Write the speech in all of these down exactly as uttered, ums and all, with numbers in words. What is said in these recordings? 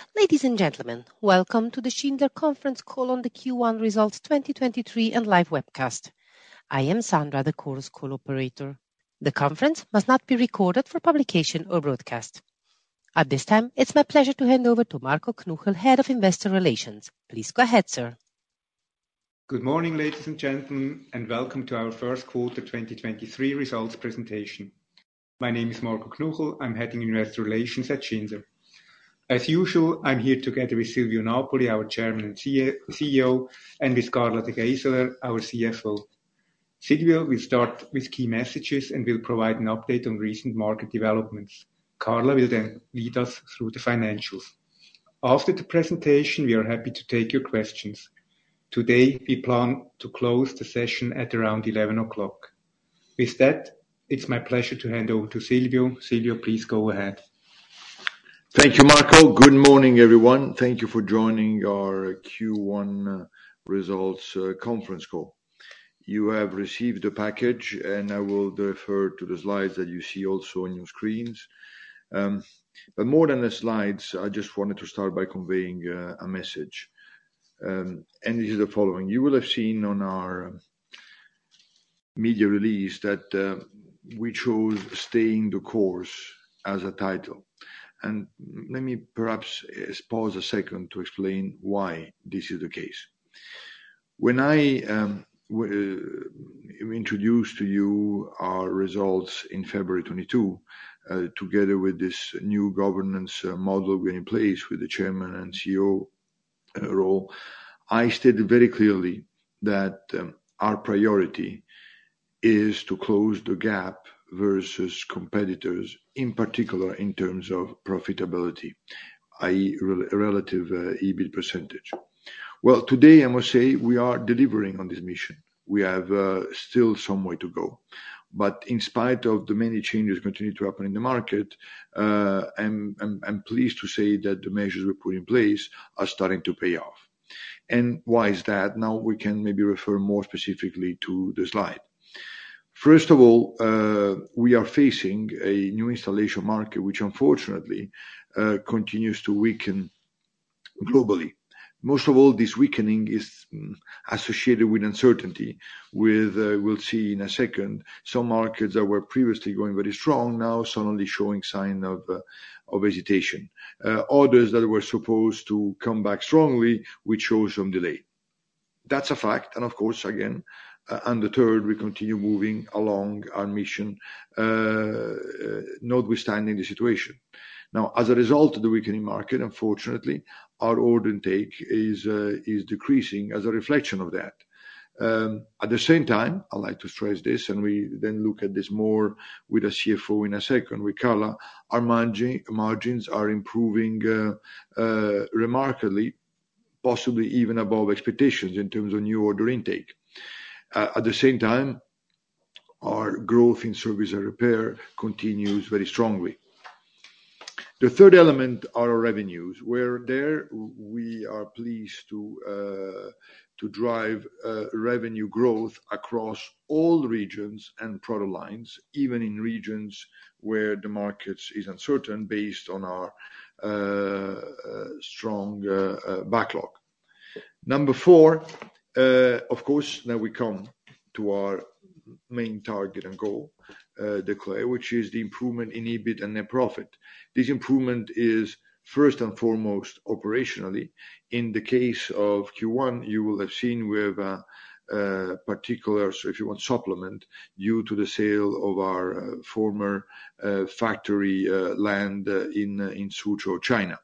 Ladies and gentlemen, welcome to the Schindler conference call on the Q one results twenty twenty-three and live webcast. I am Sandra, the Chorus Call operator. The conference must not be recorded for publication or broadcast. At this time, it's my pleasure to hand over to Marco Knuchel, Head of Investor Relations. Please go ahead, sir. Good morning, ladies and gentlemen, and welcome to our first quarter twenty twenty-three results presentation. My name is Marco Knuchel. I'm heading Investor Relations at Schindler. As usual, I'm here together with Silvio Napoli, our Chairman and C E O, and with Carla De Geyseleer, our C F O. Silvio will start with key messages and will provide an update on recent market developments. Carla will then lead us through the financials. After the presentation, we are happy to take your questions. Today, we plan to close the session at around eleven o'clock. With that, it's my pleasure to hand over to Silvio. Silvio, please go ahead. Thank you, Marco. Good morning, everyone. Thank you for joining our Q one results conference call. You have received the package, and I will refer to the slides that you see also on your screens. Um, but more than the slides, I just wanted to start by conveying uh, a message. Um, and this is the following. You will have seen on our media release that uh, we chose Staying the Course as a title. And let me perhaps pause a second to explain why this is the case. When I um, w- uh, introduced to you our results in February twenty-second, uh, together with this new governance uh, model we have in place with the chairman and C E O uh, role, I stated very clearly that um, our priority is to close the gap versus competitors, in particular in terms of profitability, that is rel- relative uh, E B I T percentage. Well, today I must say we are delivering on this mission. We have uh, still some way to go. But in spite of the many changes continue to happen in the market, uh, I'm, I'm, I'm pleased to say that the measures we put in place are starting to pay off. And why is that? Now we can maybe refer more specifically to the slide. First of all, uh, we are facing a new installation market, which unfortunately uh, continues to weaken globally. Most of all, this weakening is um, associated with uncertainty, with, uh, we'll see in a second, some markets that were previously going very strong, now suddenly showing sign of, uh, of hesitation. Uh, others that were supposed to come back strongly, which show some delay. That's a fact, and of course, again, Uh, undeterred, we continue moving along our mission, uh, uh, notwithstanding the situation. Now, as a result of the weakening market, unfortunately, our order intake is uh, is decreasing as a reflection of that. Um, at the same time, I like to stress this, and we then look at this more with a C F O in a second, with Carla, our margin, margins are improving uh, uh, remarkably, possibly even above expectations in terms of new order intake. Uh, at the same time, our growth in service and repair continues very strongly. The third element are our revenues, where there we are pleased to uh, to drive uh, revenue growth across all regions and product lines, even in regions where the market is uncertain based on our uh, uh, strong uh, uh, backlog. Number four, Uh, of course, now we come to our main target and goal, uh, declare, which is the improvement in E B I T and net profit. This improvement is first and foremost operationally. In the case of Q one, you will have seen we have a, a particular, so if you want, supplement due to the sale of our uh, former uh, factory uh, land uh, in uh, in Suzhou, China.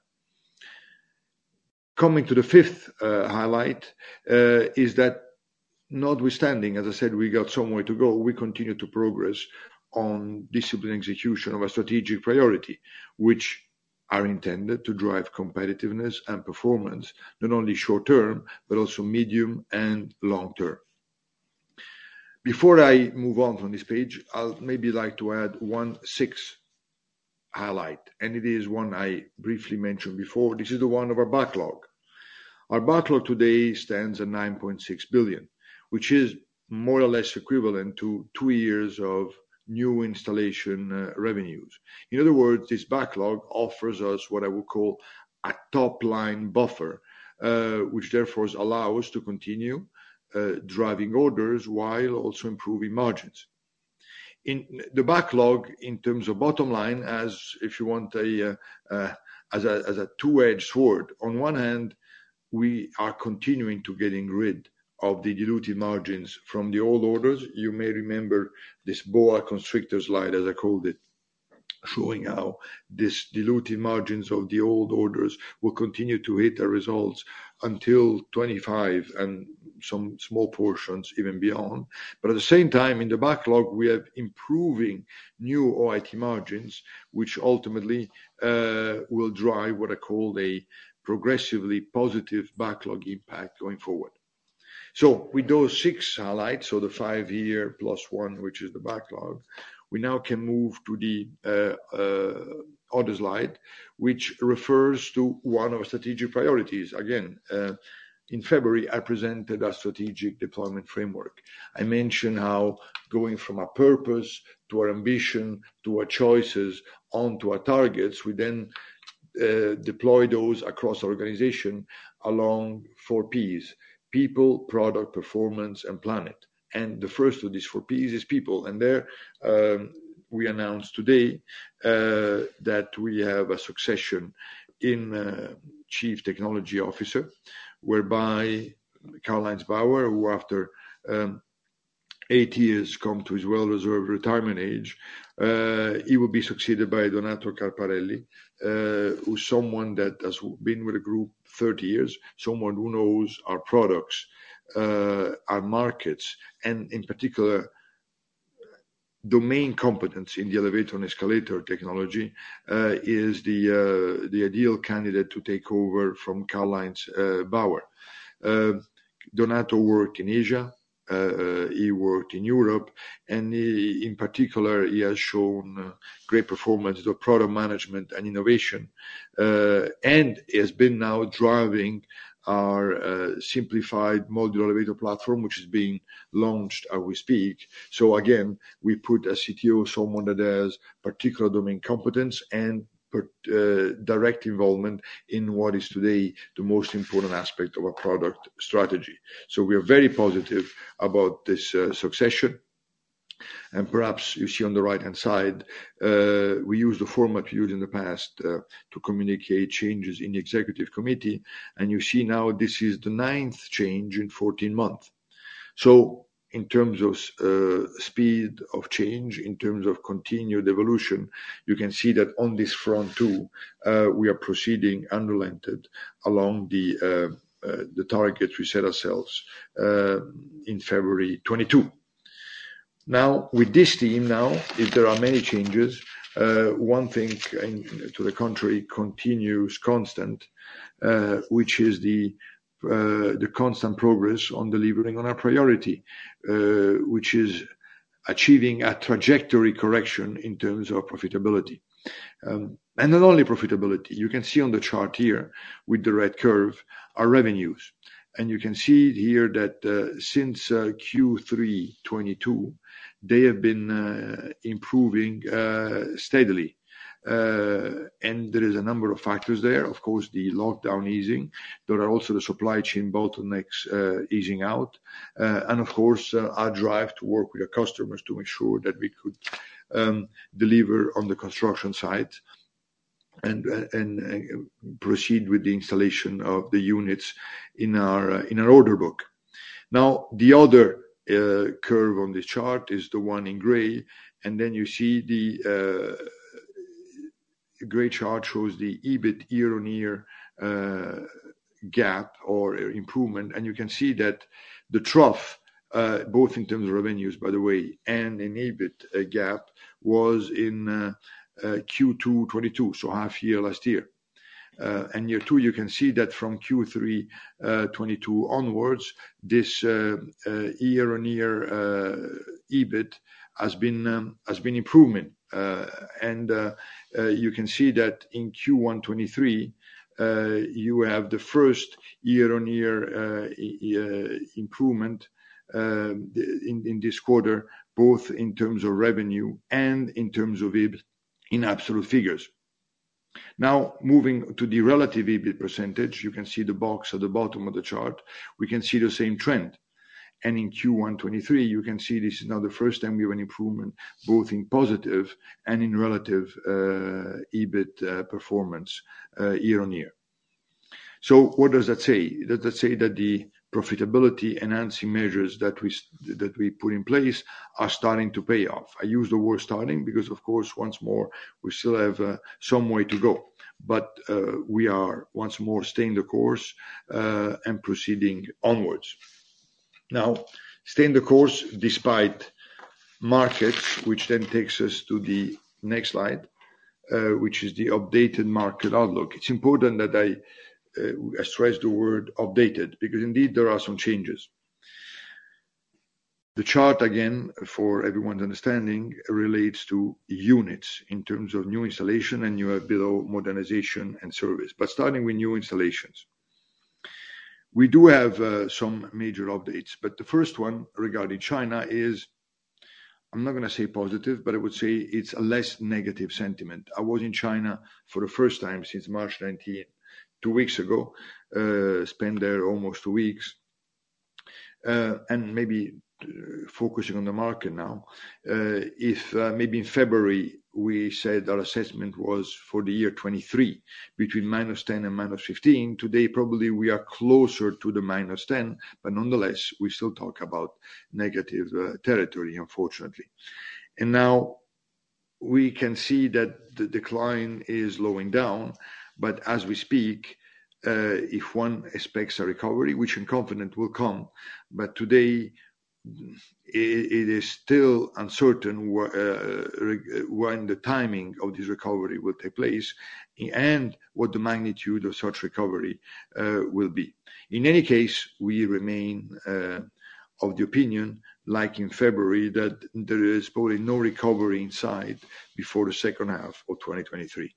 Coming to the fifth uh, highlight uh, is that notwithstanding, as I said, we got some way to go, we continue to progress on disciplined execution of a strategic priority, which are intended to drive competitiveness and performance, not only short term, but also medium and long term. Before I move on from this page, I'll maybe like to add one sixth highlight, and it is one I briefly mentioned before. This is the one of our backlog. Our backlog today stands at nine point six billion, which is more or less equivalent to two years of new installation uh, revenues. In other words, this backlog offers us what I would call a top-line buffer, uh, which therefore allow us to continue uh, driving orders while also improving margins. In the backlog, in terms of bottom line, as if you want a uh, uh, as a as a two-edged sword. On one hand, we are continuing to getting rid of the dilutive margins from the old orders. You may remember this boa constrictor slide, as I called it, showing how this dilutive margins of the old orders will continue to hit our results until twenty-five and some small portions even beyond. But at the same time, in the backlog, we have improving new O I T margins, which ultimately uh, will drive what I call a progressively positive backlog impact going forward. So with those six highlights, so the five-year plus one, which is the backlog, we now can move to the uh, uh, other slide, which refers to one of our strategic priorities. Again, uh, in February, I presented our strategic deployment framework. I mentioned how going from our purpose to our ambition to our choices onto our targets, we then uh, deploy those across our organization along four Ps: people, product, performance, and planet. And the first of these four Ps is people. And there um, we announced today uh, that we have a succession in uh, Chief Technology Officer, whereby Karl-Heinz Bauer, who after um, eight years come to his well-deserved retirement age, uh, he will be succeeded by Donato Carparelli, uh, who's someone that has been with the group thirty years, someone who knows our products, Uh, our markets, and in particular domain competence in the elevator and escalator technology, uh, is the uh, the ideal candidate to take over from Karl-Heinz uh, Bauer. Uh, Donato worked in Asia, uh, he worked in Europe, and he, in particular, he has shown uh, great performance of product management and innovation, uh, and he has been now driving our uh, simplified modular elevator platform, which is being launched as we speak. So again, we put a C T O, someone that has particular domain competence and per, uh, direct involvement in what is today the most important aspect of our product strategy. So we are very positive about this uh, succession. And perhaps you see on the right-hand side, uh, we use the format we used in the past uh, to communicate changes in the executive committee. And you see now this is the ninth change in fourteen months. So in terms of uh, speed of change, in terms of continued evolution, you can see that on this front too, uh, we are proceeding unrelented along the uh, uh, the targets we set ourselves uh, in February twenty-two. Now, with this team now, if there are many changes, uh, one thing in, to the contrary continues constant, uh, which is the uh, the constant progress on delivering on our priority, uh, which is achieving a trajectory correction in terms of profitability. Um, and not only profitability, you can see on the chart here with the red curve, our revenues. And you can see here that uh, since uh, Q three twenty-two, they have been uh, improving uh, steadily. Uh, and there is a number of factors there. Of course, the lockdown easing. There are also the supply chain bottlenecks uh, easing out. Uh, and of course, uh, our drive to work with our customers to make sure that we could um, deliver on the construction site. And, and and proceed with the installation of the units in our uh, in our order book. Now, the other uh, curve on this chart is the one in gray, and then you see the uh, gray chart shows the E B I T year-on-year uh, gap or improvement, and you can see that the trough, uh, both in terms of revenues, by the way, and in E B I T uh, gap, was in uh, Uh, Q two twenty-two, so half year last year. Uh, and year two, you can see that from Q three twenty-two onwards, this uh, uh, year-on-year uh, E B I T has been um, has been improving, uh, and uh, uh, you can see that in Q one twenty-three, uh, you have the first year-on-year uh, uh, improvement uh, in in this quarter, both in terms of revenue and in terms of E B I T. In absolute figures. Now, moving to the relative E B I T percentage, you can see the box at the bottom of the chart. We can see the same trend. And in Q one twenty-three, you can see this is now the first time we have an improvement, both in positive and in relative uh, E B I T uh, performance uh, year on year. So what does that say? Does that say that the profitability enhancing measures that we that we put in place are starting to pay off? I use the word starting because, of course, once more, we still have uh, some way to go. But uh, we are once more staying the course uh, and proceeding onwards. Now, staying the course despite markets, which then takes us to the next slide, uh, which is the updated market outlook. It's important that I Uh, I stress the word updated because indeed there are some changes. The chart, again, for everyone's understanding, relates to units in terms of new installation, and you have below modernization and service. But starting with new installations, we do have uh, some major updates. But the first one regarding China is, I'm not going to say positive, but I would say it's a less negative sentiment. I was in China for the first time since March nineteenth. Two weeks ago, uh, spent there almost two weeks, uh, and maybe uh, focusing on the market now. Uh, if uh, maybe in February we said our assessment was for the year twenty-three between minus ten and minus fifteen, today probably we are closer to the minus ten, but nonetheless we still talk about negative uh, territory, unfortunately. And now we can see that the decline is slowing down. But as we speak, uh, if one expects a recovery, which I'm confident will come, but today it, it is still uncertain wh- uh, when the timing of this recovery will take place and what the magnitude of such recovery uh, will be. In any case, we remain uh, of the opinion, like in February, that there is probably no recovery in sight before the second half of twenty twenty-three.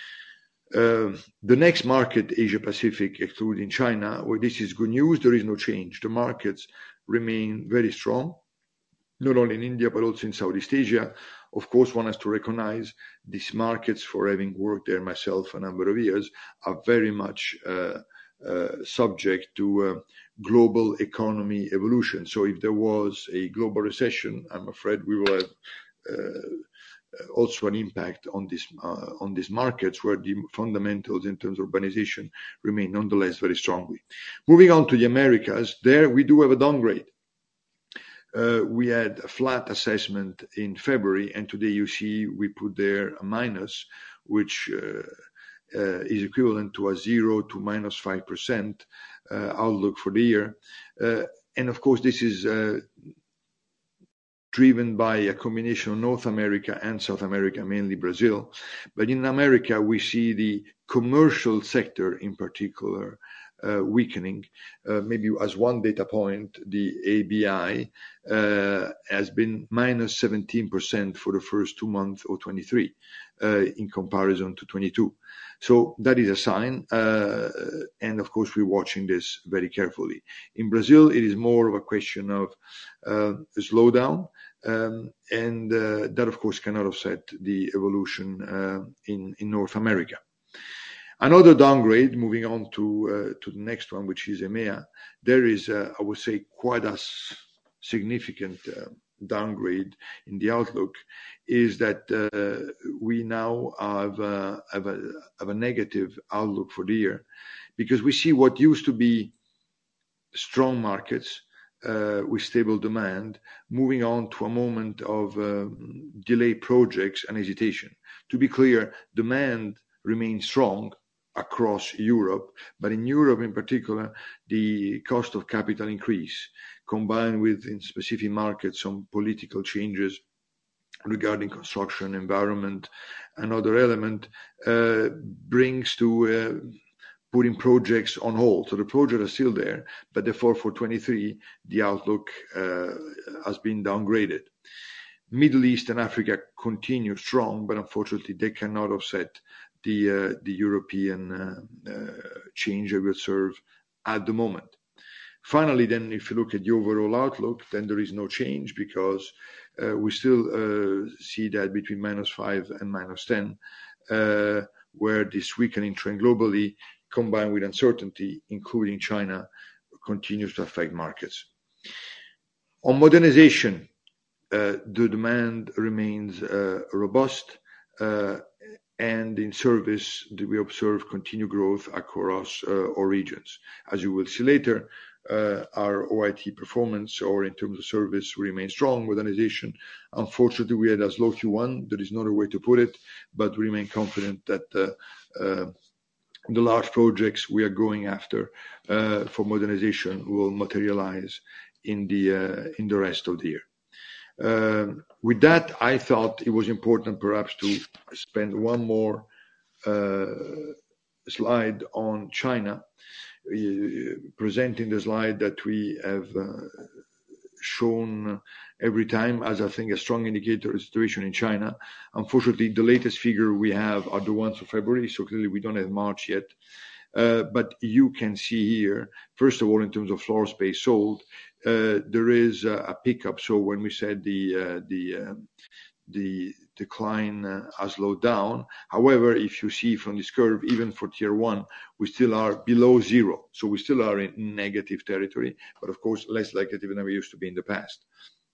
Uh, the next market, Asia Pacific, excluding China, well, this is good news. There is no change. The markets remain very strong, not only in India, but also in Southeast Asia. Of course, one has to recognize these markets, for having worked there myself a number of years, are very much uh, uh, subject to uh, global economy evolution. So if there was a global recession, I'm afraid we will have uh, also an impact on this uh, on these markets where the fundamentals in terms of urbanization remain nonetheless very strongly. Moving on to the Americas, there we do have a downgrade. Uh, we had a flat assessment in February, and today you see we put there a minus, which uh, uh, is equivalent to a zero to minus five percent uh, outlook for the year. Uh, and of course, this is uh, driven by a combination of North America and South America, mainly Brazil. But in America, we see the commercial sector in particular uh, weakening. Uh, maybe as one data point, the A B I uh, has been minus seventeen percent for the first two months of twenty-three uh, in comparison to twenty-two. So that is a sign. Uh, and of course, we're watching this very carefully. In Brazil, it is more of a question of uh, a slowdown. Um, and uh, that, of course, cannot offset the evolution uh, in, in North America. Another downgrade, moving on to uh, to the next one, which is E M E A, there is, uh, I would say, quite a significant uh, downgrade in the outlook, is that uh, we now have, uh, have, a, have a negative outlook for the year, because we see what used to be strong markets, Uh, with stable demand, moving on to a moment of um, delayed projects and hesitation. To be clear, demand remains strong across Europe, but in Europe in particular, the cost of capital increase, combined with, in specific markets, some political changes regarding construction, environment, and other element, uh, brings to uh, putting projects on hold. So the projects are still there, but therefore for twenty-three, the outlook uh, has been downgraded. Middle East and Africa continue strong, but unfortunately they cannot offset the uh, the European uh, uh, change that we observe at the moment. Finally, then, if you look at the overall outlook, then there is no change because uh, we still uh, see that between minus five and minus ten. Uh, where this weakening trend globally, combined with uncertainty, including China, continues to affect markets. On modernization, uh, the demand remains uh, robust, uh, and in service, we observe continued growth across uh, all regions. As you will see later, uh, our O I T performance, or in terms of service, remains strong. Modernization, unfortunately, we had a slow Q one. There is no other way to put it, but we remain confident that uh, uh, the large projects we are going after uh, for modernization will materialize in the uh, in the rest of the year. Uh, with that, I thought it was important perhaps to spend one more uh, slide on China, uh, presenting the slide that we have uh, shown every time as I think a strong indicator of the situation in China. Unfortunately, the latest figure we have are the ones for February, so clearly we don't have March yet. Uh, but you can see here, first of all, in terms of floor space sold, uh, there is a, a pickup. So when we said the uh, the uh, the decline uh, has slowed down, however, if you see from this curve, even for tier one, we still are below zero. So we still are in negative territory, but of course less negative than we used to be in the past.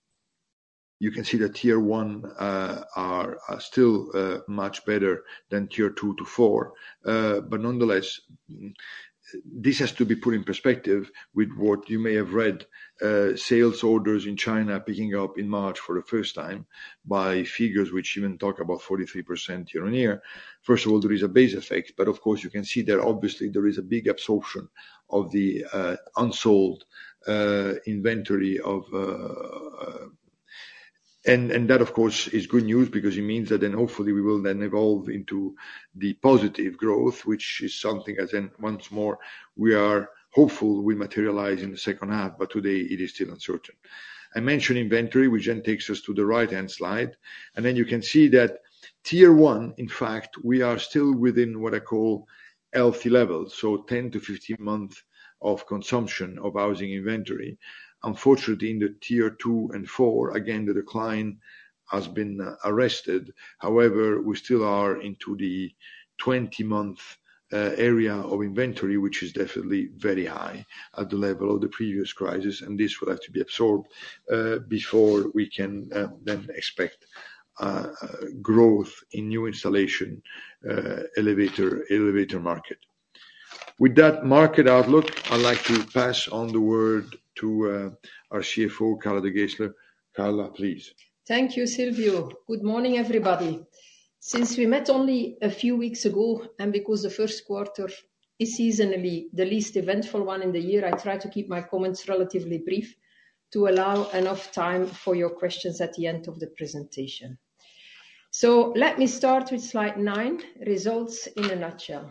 You can see that tier one uh, are, are still uh, much better than tier two to four, uh, but nonetheless, this has to be put in perspective with what you may have read, uh, sales orders in China picking up in March for the first time by figures which even talk about forty-three percent year on year. First of all, there is a base effect, but of course you can see that obviously there is a big absorption of the uh, unsold uh, inventory of uh, And, and that, of course, is good news because it means that then hopefully we will then evolve into the positive growth, which is something, as then once more, we are hopeful will materialize in the second half, but today it is still uncertain. I mentioned inventory, which then takes us to the right-hand slide. And then you can see that tier one, in fact, we are still within what I call healthy levels, so ten to fifteen months of consumption of housing inventory. Unfortunately, in the tier two and four, again, the decline has been uh, arrested. However, we still are into the twenty-month uh, area of inventory, which is definitely very high at the level of the previous crisis, and this will have to be absorbed uh, before we can uh, then expect uh, uh, growth in new installation uh, elevator elevator market. With that market outlook, I'd like to pass on the word to uh, our C F O, Carla De Geyseleer. Carla, please. Thank you, Silvio. Good morning, everybody. Since we met only a few weeks ago, and because the first quarter is seasonally the least eventful one in the year, I try to keep my comments relatively brief to allow enough time for your questions at the end of the presentation. So let me start with slide nine, results in a nutshell.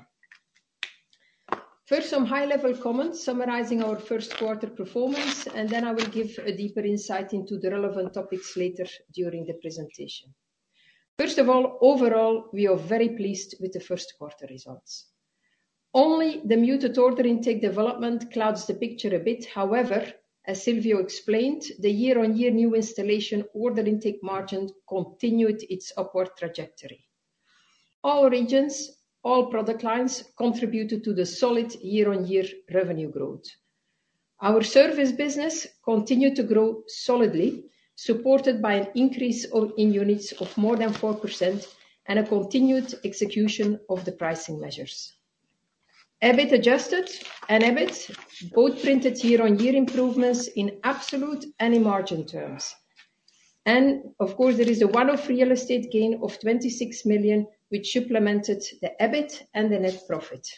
First, some high-level comments summarizing our first quarter performance, and then I will give a deeper insight into the relevant topics later during the presentation. First of all, overall, we are very pleased with the first quarter results. Only the muted order intake development clouds the picture a bit. However, as Silvio explained, the year-on-year new installation order intake margin continued its upward trajectory. All regions, all product lines contributed to the solid year-on-year revenue growth. Our service business continued to grow solidly, supported by an increase in units of more than four percent and a continued execution of the pricing measures. EBIT adjusted and EBIT both printed year-on-year improvements in absolute and in margin terms. And of course, there is a one-off real estate gain of twenty-six million, which supplemented the EBIT and the net profit.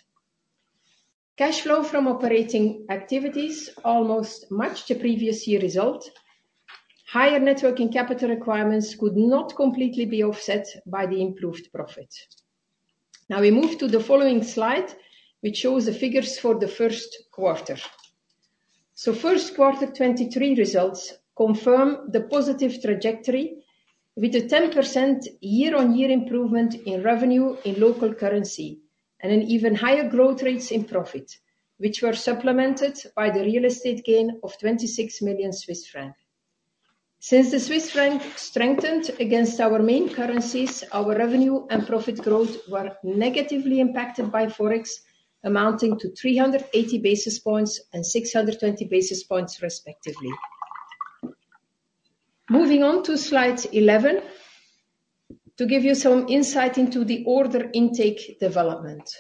Cash flow from operating activities almost matched the previous year result. Higher net working capital requirements could not completely be offset by the improved profit. Now we move to the following slide, which shows the figures for the first quarter. So first quarter twenty-three results confirm the positive trajectory with a ten percent year-on-year improvement in revenue in local currency and an even higher growth rates in profit, which were supplemented by the real estate gain of twenty-six million Swiss francs. Since the Swiss franc strengthened against our main currencies, our revenue and profit growth were negatively impacted by Forex, amounting to three hundred eighty basis points and six hundred twenty basis points respectively. Moving on to slide eleven, to give you some insight into the order intake development.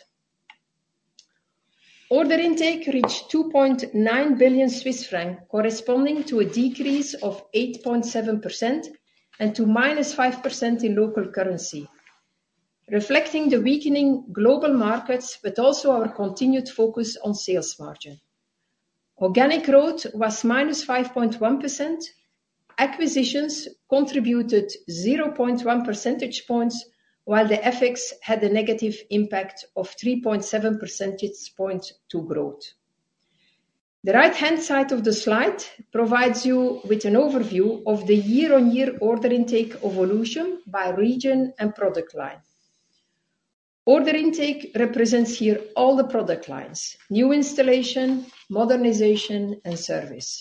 Order intake reached two point nine billion Swiss francs, corresponding to a decrease of eight point seven percent and to minus five percent in local currency, reflecting the weakening global markets, but also our continued focus on sales margin. Organic growth was minus five point one percent. Acquisitions contributed zero point one percentage points, while the F X had a negative impact of three point seven percentage points to growth. The right-hand side of the slide provides you with an overview of the year-on-year order intake evolution by region and product line. Order intake represents here all the product lines: new installation, modernization, and service.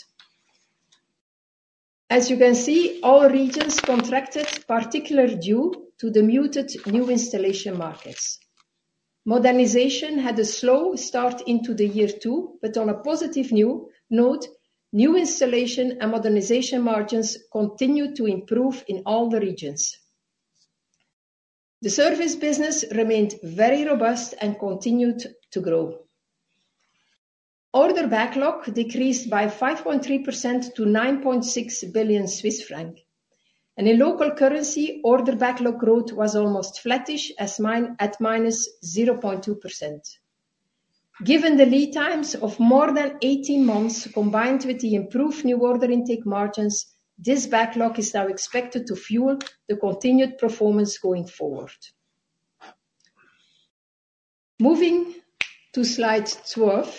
As you can see, all regions contracted, particularly due to the muted new installation markets. Modernization had a slow start into the year two, but on a positive new note, new installation and modernization margins continued to improve in all the regions. The service business remained very robust and continued to grow. Order backlog decreased by five point three percent to nine point six billion Swiss francs. And in local currency, order backlog growth was almost flattish as mine at minus zero point two percent. Given the lead times of more than eighteen months, combined with the improved new order intake margins, this backlog is now expected to fuel the continued performance going forward. Moving to slide twelve.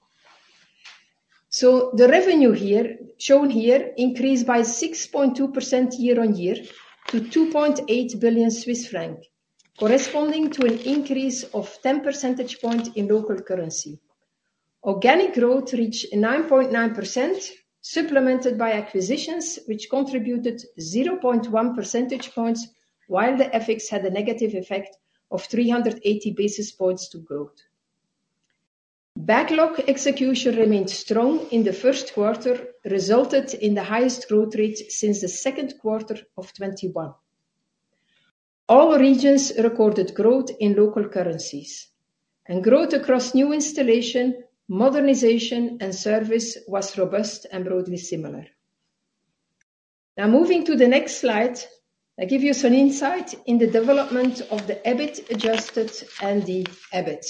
So the revenue here, shown here, increased by six point two percent year-on-year to two point eight billion Swiss francs, corresponding to an increase of ten percentage points in local currency. Organic growth reached nine point nine percent, supplemented by acquisitions, which contributed zero point one percentage points, while the F X had a negative effect of three hundred eighty basis points to growth. Backlog execution remained strong in the first quarter, resulted in the highest growth rate since the second quarter of twenty-one. All regions recorded growth in local currencies, and growth across new installation, modernization, and service was robust and broadly similar. Now moving to the next slide, I give you some insight in the development of the EBIT adjusted and the EBIT.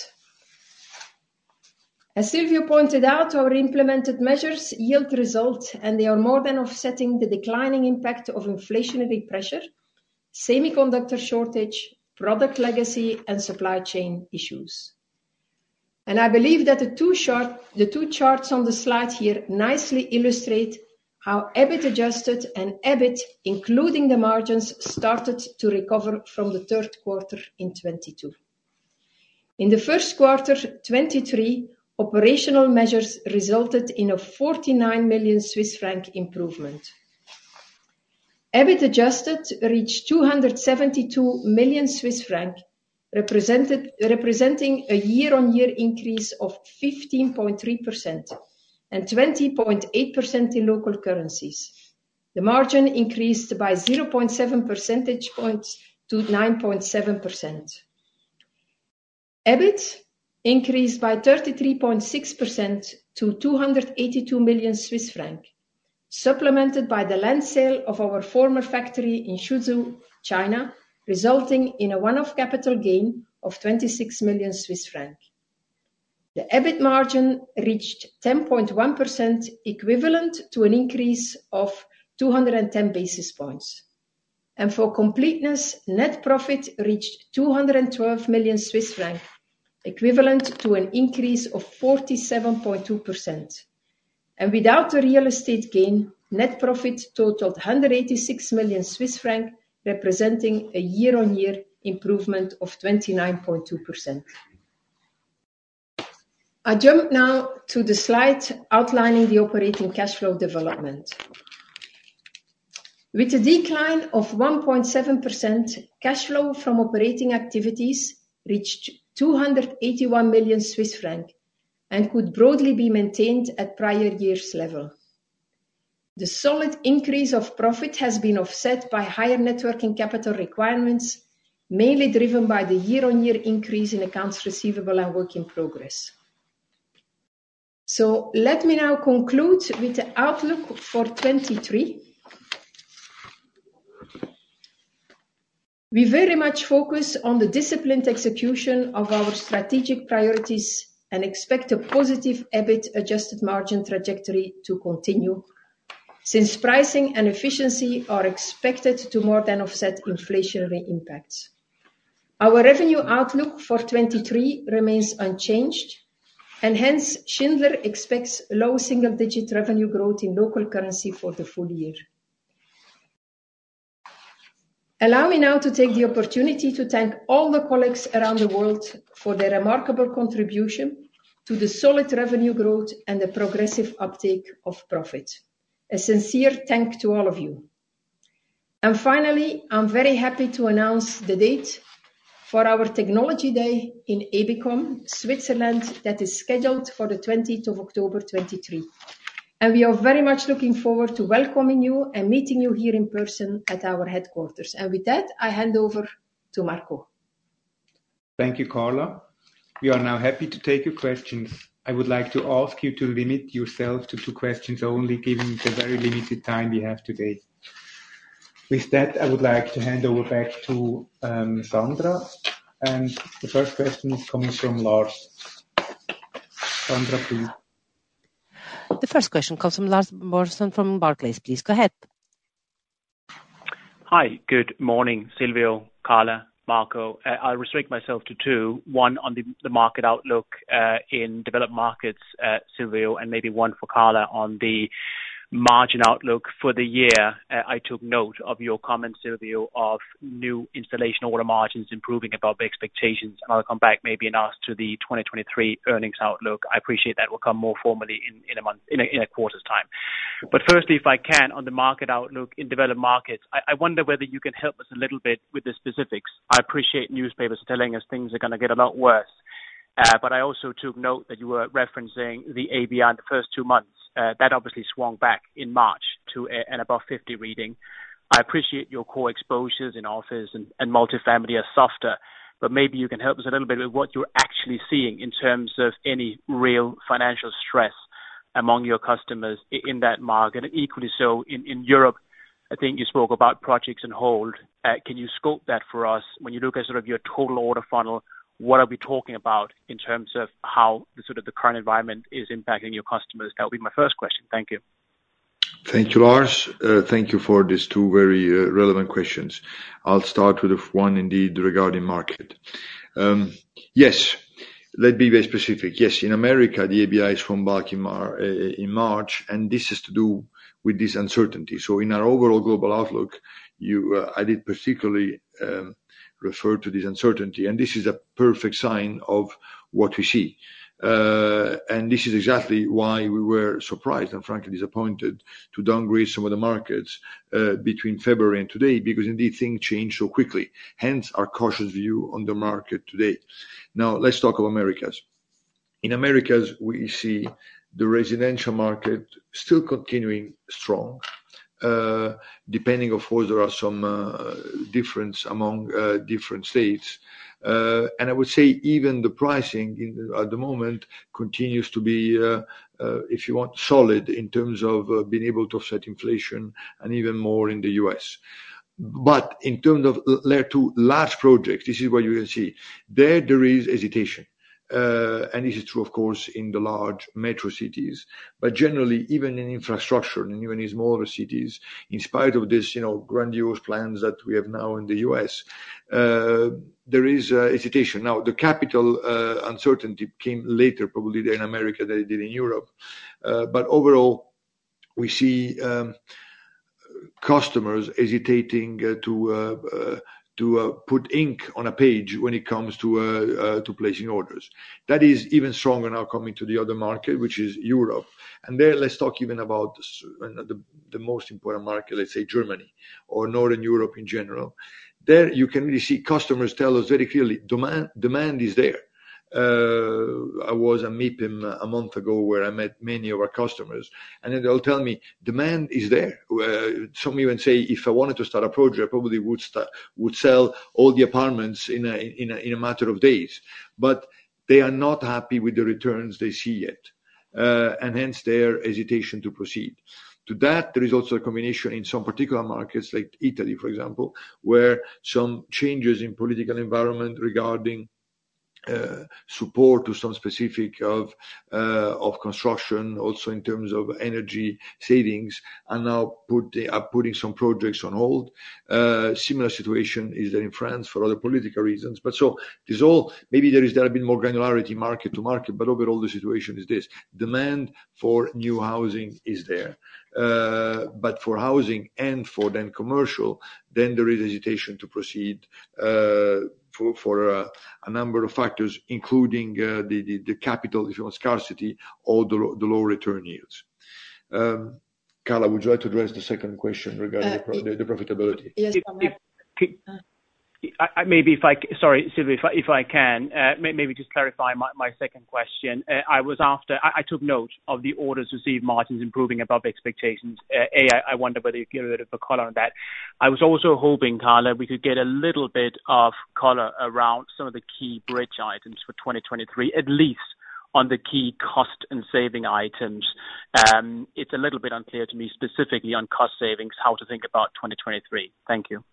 As Silvio pointed out, our implemented measures yield results, and they are more than offsetting the declining impact of inflationary pressure, semiconductor shortage, product legacy, and supply chain issues. And I believe that the two, chart, the two charts on the slide here nicely illustrate how EBIT adjusted and EBIT, including the margins, started to recover from the third quarter in twenty-two. In the first quarter twenty-three, operational measures resulted in a forty-nine million Swiss franc improvement. EBIT adjusted reached two hundred seventy-two million Swiss franc, represented, representing a year-on-year increase of fifteen point three percent and twenty point eight percent in local currencies. The margin increased by zero point seven percentage points to nine point seven percent. EBIT increased by thirty-three point six percent to two hundred eighty-two million Swiss francs, supplemented by the land sale of our former factory in Suzhou, China, resulting in a one-off capital gain of twenty-six million Swiss francs. The EBIT margin reached ten point one percent, equivalent to an increase of two hundred ten basis points. And for completeness, net profit reached two hundred twelve million Swiss francs, equivalent to an increase of forty-seven point two percent. And without the real estate gain, net profit totaled one hundred eighty-six million Swiss francs, representing a year-on-year improvement of twenty-nine point two percent. I jump now to the slide outlining the operating cash flow development. With a decline of one point seven percent, cash flow from operating activities reached two hundred eighty-one million Swiss francs and could broadly be maintained at prior year's level. The solid increase of profit has been offset by higher net working capital requirements, mainly driven by the year-on-year increase in accounts receivable and work in progress. So let me now conclude with the outlook for twenty-three. We very much focus on the disciplined execution of our strategic priorities and expect a positive EBIT adjusted margin trajectory to continue, since pricing and efficiency are expected to more than offset inflationary impacts. Our revenue outlook for twenty-three remains unchanged, and hence Schindler expects low single-digit revenue growth in local currency for the full year. Allow me now to take the opportunity to thank all the colleagues around the world for their remarkable contribution to the solid revenue growth and the progressive uptake of profit. A sincere thank to all of you. And finally, I'm very happy to announce the date for our Technology Day in Ebikon, Switzerland, that is scheduled for the twentieth of October twenty-three. And we are very much looking forward to welcoming you and meeting you here in person at our headquarters. And with that, I hand over to Marco. Thank you, Carla. We are now happy to take your questions. I would like to ask you to limit yourself to two questions only, given the very limited time we have today. With that, I would like to hand over back to um, Sandra. And the first question is coming from Lars. Sandra, please. The first question comes from Lars Brorson from Barclays. Please go ahead. Hi, good morning, Silvio, Carla, Marco. Uh, I'll restrict myself to two. One on the, the market outlook uh, in developed markets, uh, Silvio, and maybe one for Carla on the margin outlook for the year. Uh, I took note of your comment, Silvio, of new installation order margins improving above expectations, and I'll come back maybe and ask to the twenty twenty-three earnings outlook. I appreciate that will come more formally in, in a month, in a, in a quarter's time. But firstly, if I can, on the market outlook in developed markets, I, I wonder whether you can help us a little bit with the specifics. I appreciate newspapers telling us things are going to get a lot worse. Uh, but I also took note that you were referencing the A B I in the first two months. Uh, that obviously swung back in March to a, an above fifty reading. I appreciate your core exposures in office and, and multifamily are softer, but maybe you can help us a little bit with what you're actually seeing in terms of any real financial stress among your customers in that market, and equally so in, in Europe. I think you spoke about projects on hold. Uh, can you scope that for us when you look at sort of your total order funnel? What are we talking about in terms of how the sort of the current environment is impacting your customers? That would be my first question. Thank you. Thank you, Lars. Uh, thank you for these two very uh, relevant questions. I'll start with the one indeed regarding market. Um, yes, let's be very specific. Yes, in America, the A B I is from back in, Mar- uh, in March, and this is to do with this uncertainty. So in our overall global outlook, you, uh, I did particularly um, refer to this uncertainty, and this is a perfect sign of what we see. Uh, and this is exactly why we were surprised and frankly disappointed to downgrade some of the markets uh, between February and today, because indeed things change so quickly. Hence our cautious view on the market today. Now let's talk of Americas. In Americas, we see the residential market still continuing strong. Uh, depending, of course, there are some uh, difference among uh, different states. Uh, and I would say even the pricing in, at the moment continues to be, uh, uh, if you want, solid in terms of uh, being able to offset inflation, and even more in the U S. But in terms of layer two large projects, this is what you can see. There, there is hesitation. Uh, and this is true, of course, in the large metro cities, but generally, even in infrastructure and even in smaller cities, in spite of this, you know, grandiose plans that we have now in the U S, uh, there is uh, hesitation. Now, the capital uh, uncertainty came later, probably there in America than it did in Europe. Uh, but overall, we see um, customers hesitating uh, to uh, uh, to uh, put ink on a page when it comes to uh, uh, to placing orders. That is even stronger now coming to the other market, which is Europe. And there, let's talk even about the, the most important market, let's say Germany or Northern Europe in general. There, you can really see customers tell us very clearly, demand demand is there. Uh, I was at MIPIM a month ago where I met many of our customers, and then they'll tell me demand is there. Uh, some even say if I wanted to start a project, I probably would start, would sell all the apartments in a, in a, in a matter of days. But they are not happy with the returns they see yet, uh, and hence their hesitation to proceed. To that, there is also a combination in some particular markets, like Italy, for example, where some changes in political environment regarding Uh, support to some specific of uh, of construction, also in terms of energy savings, are now put, are putting some projects on hold. Uh, similar situation is there in France for other political reasons. But so this all, maybe there is there a bit more granularity market to market, but overall the situation is this: demand for new housing is there. Uh, but for housing and for then commercial, then there is hesitation to proceed uh, for, for uh, a number of factors, including uh, the, the, the capital, if you want, scarcity, or the, the low return yields. Um, Carla, would you like to address the second question regarding uh, the, pro- the, the profitability? Yes, if, if, I, maybe if I, sorry, Sylvia, if I, if I can, uh, maybe just clarify my, my second question. Uh, I was after, I, I took note of the orders received margins improving above expectations. Uh, A, I, I wonder whether you give a bit of a color on that. I was also hoping, Carla, we could get a little bit of color around some of the key bridge items for twenty twenty-three, at least on the key cost and saving items. Um, it's a little bit unclear to me specifically on cost savings, how to think about twenty twenty-three. Thank you.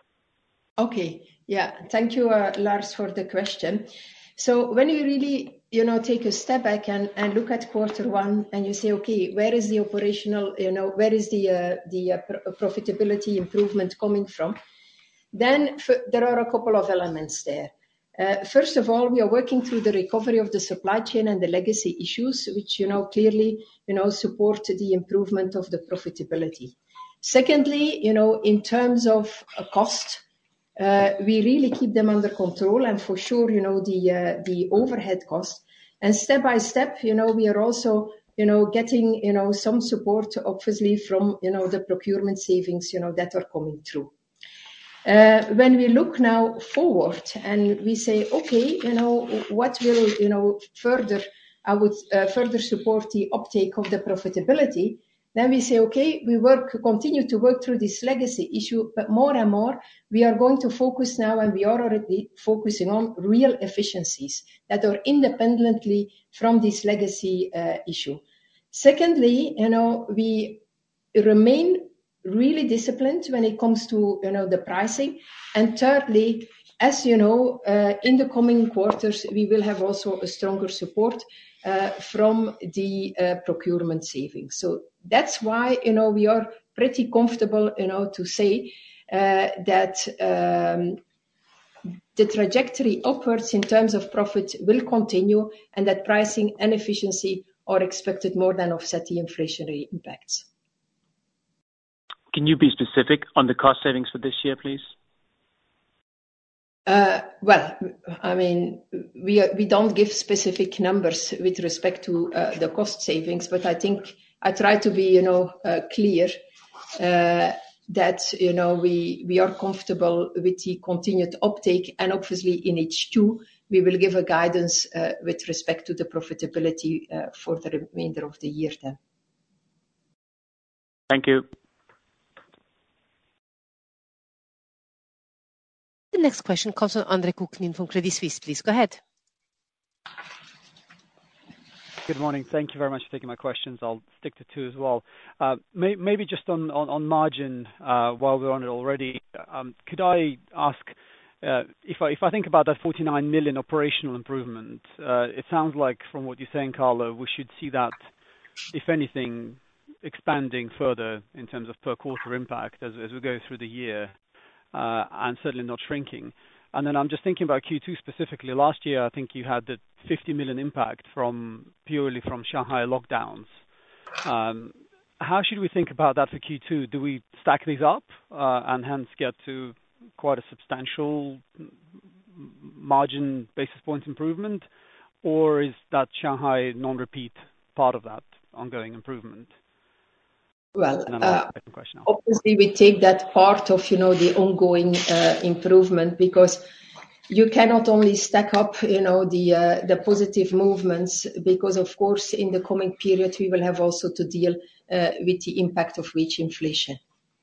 Okay. Yeah. Thank you, uh, Lars, for the question. So when you really, you know, take a step back and, and look at quarter one and you say, okay, where is the operational, you know, where is the, uh, the uh, pr- profitability improvement coming from? Then f- there are a couple of elements there. Uh, first of all, we are working through the recovery of the supply chain and the legacy issues, which, you know, clearly, you know, support the improvement of the profitability. Secondly, you know, in terms of uh, cost, Uh, we really keep them under control, and for sure, you know, the uh, the overhead cost. And step by step, you know, we are also, you know, getting, you know, some support, obviously, from, you know, the procurement savings, you know, that are coming through. Uh, when we look now forward and we say, okay, you know, what will, you know, further, I would uh, further support the uptake of the profitability. Then we say, okay, we work, continue to work through this legacy issue, but more and more, we are going to focus now, and we are already focusing on real efficiencies that are independently from this legacy uh, issue. Secondly, you know, we remain really disciplined when it comes to, you know, the pricing. And thirdly, as you know, uh, in the coming quarters, we will have also a stronger support uh, from the uh, procurement savings. So that's why, you know, we are pretty comfortable, you know, to say uh, that um, the trajectory upwards in terms of profit will continue, and that pricing and efficiency are expected more than offset the inflationary impacts. Can you be specific on the cost savings for this year, please? Uh, well, I mean, we are, we don't give specific numbers with respect to uh, the cost savings, but I think I try to be, you know, uh, clear uh, that, you know, we we are comfortable with the continued uptake, and obviously in H two we will give a guidance uh, with respect to the profitability uh, for the remainder of the year then. Thank you. The next question comes from Andre Kukhnin from Credit Suisse. Please go ahead. Good morning. Thank you very much for taking my questions. I'll stick to two as well. Uh, may, maybe just on, on, on margin, uh, while we're on it already, um, could I ask, uh, if I, if I think about that forty-nine million operational improvement, uh, it sounds like from what you're saying, Carla, we should see that, if anything, expanding further in terms of per quarter impact as, as we go through the year. Uh, and certainly not shrinking. And then I'm just thinking about Q two specifically. Last year, I think you had the fifty million impact from purely from Shanghai lockdowns. Um, how should we think about that for Q two? Do we stack these up uh, and hence get to quite a substantial margin basis point improvement, or is that Shanghai non-repeat part of that ongoing improvement? Well, uh, obviously we take that part of, you know, the ongoing uh, improvement, because you cannot only stack up, you know, the uh, the positive movements, because of course in the coming period we will have also to deal uh, with the impact of wage inflation.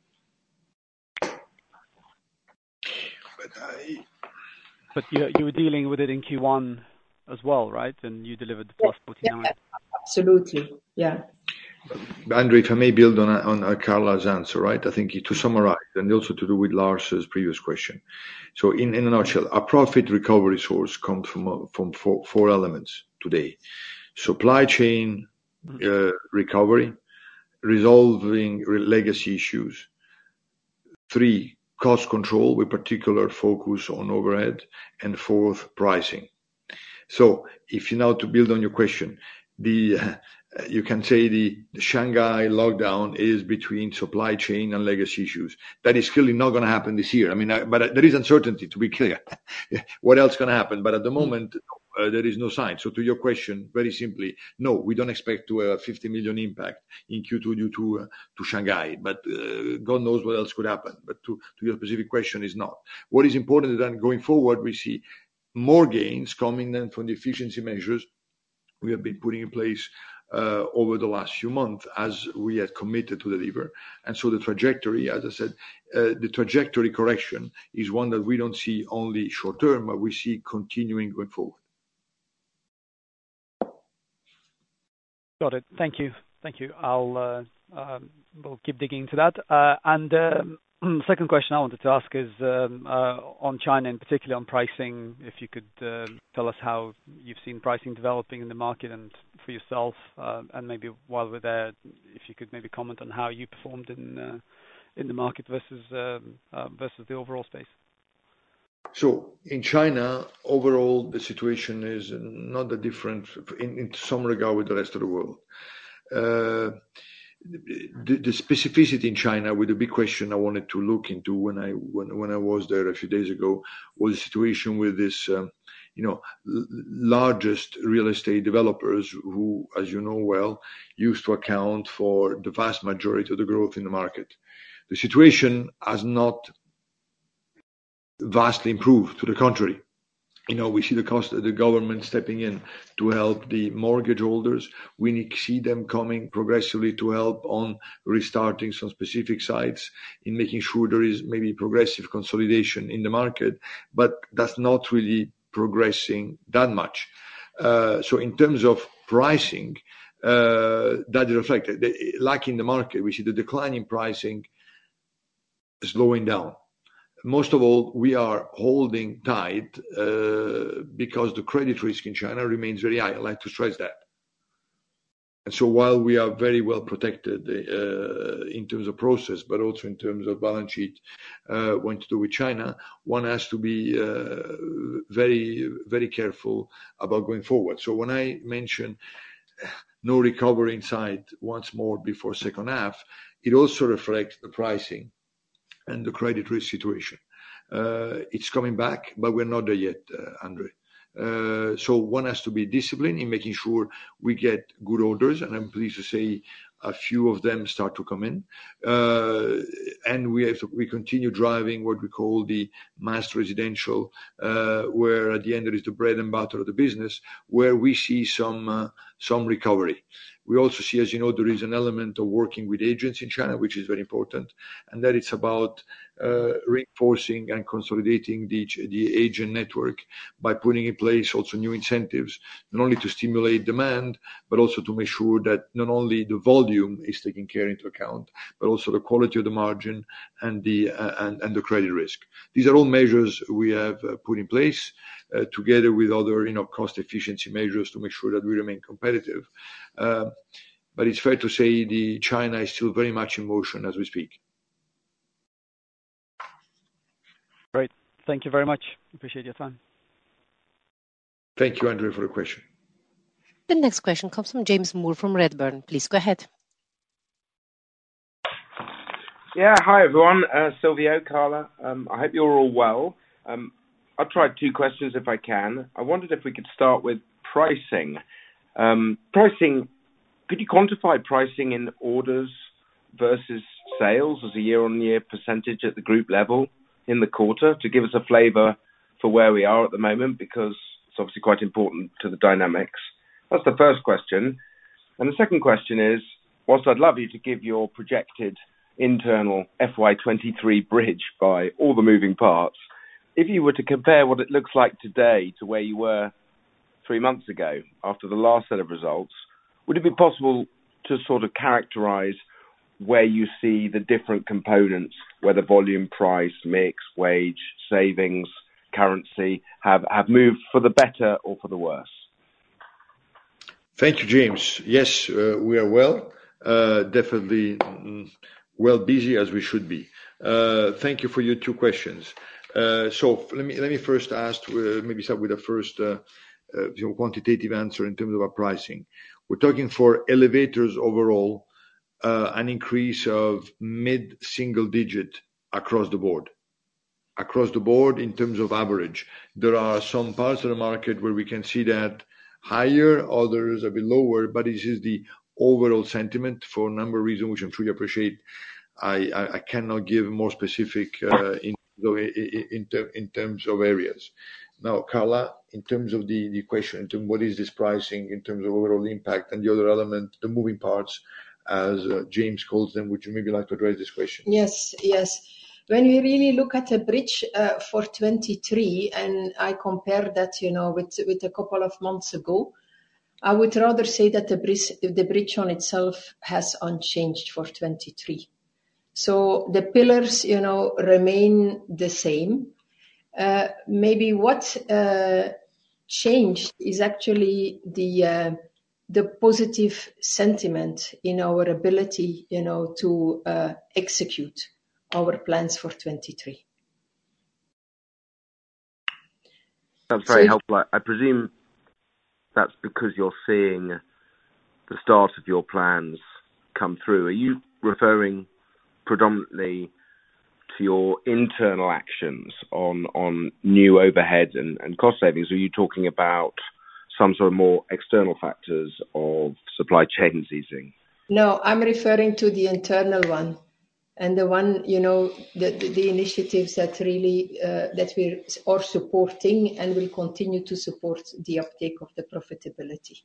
But, I... but you you were dealing with it in Q one as well, right? And you delivered the plus forty-nine. Yeah, absolutely, yeah. Andre, if I may build on on Carla's answer, right? I think to summarize, and also to do with Lars's previous question. So, in, in a nutshell, our profit recovery source comes from from four, four elements today: supply chain uh, recovery, resolving legacy issues. Three, cost control with particular focus on overhead, and fourth, pricing. So, if you now to build on your question, the uh, you can say the, the Shanghai lockdown is between supply chain and legacy issues. That is clearly not going to happen this year. I mean, I, but uh, there is uncertainty, to be clear. What else going to happen? But at the moment, uh, there is no sign. So to your question, very simply, no, we don't expect to have a fifty million impact in Q two due to uh, to Shanghai. But uh, God knows what else could happen. But to, to your specific question is not. What is important is that going forward, we see more gains coming then from the efficiency measures we have been putting in place Uh, over the last few months, as we had committed to deliver. And so the trajectory, as I said, uh, the trajectory correction is one that we don't see only short term, but we see continuing going forward. Got it. Thank you. Thank you. I'll uh, um, we'll keep digging into that. Uh, and um, second question I wanted to ask is um, uh, on China, in particular on pricing. If you could uh, tell us how you've seen pricing developing in the market and for yourself, uh, and maybe while we're there, if you could maybe comment on how you performed in uh, in the market versus um, uh, versus the overall space. So in China, overall, the situation is not that different in, in some regard with the rest of the world. Uh, The, the specificity in China, with the big question I wanted to look into when I when, when I was there a few days ago, was the situation with this, um, you know, l- largest real estate developers who, as you know well, used to account for the vast majority of the growth in the market. The situation has not vastly improved. To the contrary. You know, we see the cost of the government stepping in to help the mortgage holders. We see them coming progressively to help on restarting some specific sites, in making sure there is maybe progressive consolidation in the market, but that's not really progressing that much. Uh, so in terms of pricing, uh, that is reflected. Like in the market, we see the decline in pricing slowing down. Most of all, we are holding tight uh, because the credit risk in China remains very high. I like to stress that. And so while we are very well protected uh, in terms of process, but also in terms of balance sheet, uh, when to do with China, one has to be uh, very, very careful about going forward. So when I mention no recovery in sight once more before second half, it also reflects the pricing and the credit risk situation. Uh, it's coming back, but we're not there yet, uh, Andre. Uh, so one has to be disciplined in making sure we get good orders, and I'm pleased to say a few of them start to come in. Uh, and we have to, we continue driving what we call the mass residential, uh, where at the end there is the bread and butter of the business, where we see some uh, some recovery. We also see, as you know, there is an element of working with agents in China, which is very important, and that it's about uh, reinforcing and consolidating the, the agent network by putting in place also new incentives, not only to stimulate demand, but also to make sure that not only the volume is taken care into account, but also the quality of the margin and the uh, and, and the credit risk. These are all measures we have uh, put in place uh, together with other, you know, cost efficiency measures to make sure that we remain competitive. Uh, but it's fair to say the China is still very much in motion as we speak. Great. Thank you very much. Appreciate your time. Thank you, Andrew, for the question. The next question comes from James Moore from Redburn. Please go ahead. Yeah, hi everyone. Uh, Silvio, Carla. Um, I hope you're all well. Um, I'll try two questions if I can. I wondered if we could start with pricing. Um, pricing, could you quantify pricing in orders versus sales as a year-on-year percentage at the group level in the quarter to give us a flavor for where we are at the moment, because it's obviously quite important to the dynamics. That's the first question. And the second question is, whilst I'd love you to give your projected internal F Y twenty-three bridge by all the moving parts, if you were to compare what it looks like today to where you were three months ago after the last set of results, would it be possible to sort of characterize where you see the different components, whether volume, price, mix, wage, savings, currency, have, have moved for the better or for the worse? Thank you, James. Yes, uh, we are well, uh, definitely mm, well busy as we should be. Uh, thank you for your two questions. Uh, so let me let me first ask, uh, maybe start with the first uh, uh, you know, quantitative answer in terms of our pricing. We're talking for elevators overall, uh, an increase of mid-single digit across the board. Across the board in terms of average. There are some parts of the market where we can see that higher, others a bit lower, but this is the overall sentiment for a number of reasons, which I'm sure you appreciate. I, I, I cannot give more specific uh, in, in, in, in terms of areas. Now, Carla, in terms of the, the question, in terms of what is this pricing, in terms of overall impact and the other element, the moving parts, as uh, James calls them, would you maybe like to address this question? Yes, yes. When we really look at the bridge uh, for twenty-three, and I compare that, you know, with with a couple of months ago, I would rather say that the bridge, the bridge on itself has unchanged for twenty-three. So the pillars, you know, remain the same. Uh, maybe what uh, changed is actually the uh, the positive sentiment in our ability, you know, to uh, execute our plans for twenty-three. That's very So, helpful. I presume that's because you're seeing the start of your plans come through. Are you referring predominantly to your internal actions on, on new overhead and, and cost savings? Or are you talking about some sort of more external factors of supply chains easing? No, I'm referring to the internal one. And the one, you know, the, the, the initiatives that really, uh, that we are supporting and will continue to support the uptake of the profitability.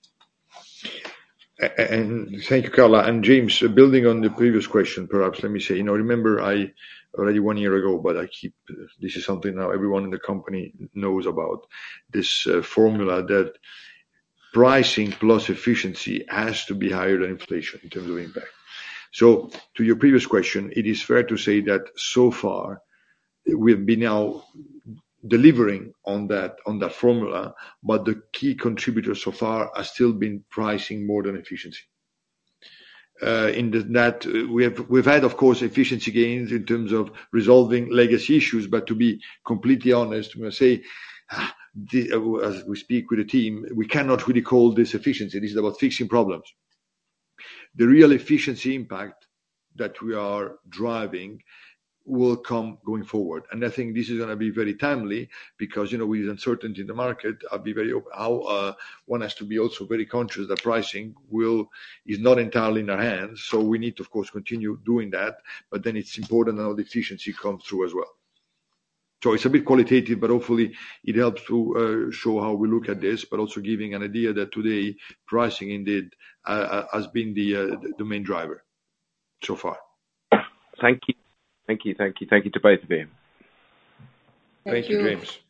And thank you, Carla. And James, building on the previous question, perhaps let me say, you know, remember I already one year ago, but I keep, this is something now everyone in the company knows about, this uh, formula that pricing plus efficiency has to be higher than inflation in terms of impact. So to your previous question, it is fair to say that so far we've been now delivering on that on that formula, but the key contributors so far are still been pricing more than efficiency. Uh, in the, that uh, we have we've had, of course, efficiency gains in terms of resolving legacy issues, but to be completely honest, we must say, ah, the, uh, as we speak with the team, we cannot really call this efficiency. This is about fixing problems. The real efficiency impact that we are driving will come going forward. And I think this is going to be very timely because, you know, with uncertainty in the market, I'll be very open. How uh, one has to be also very conscious that pricing will is not entirely in our hands. So we need to, of course, continue doing that. But then it's important that the efficiency comes through as well. So it's a bit qualitative, but hopefully it helps to uh, show how we look at this, but also giving an idea that today pricing indeed uh, has been the, uh, the main driver so far. Thank you. Thank you, thank you, thank you to both of you. Thank, thank you, you, James.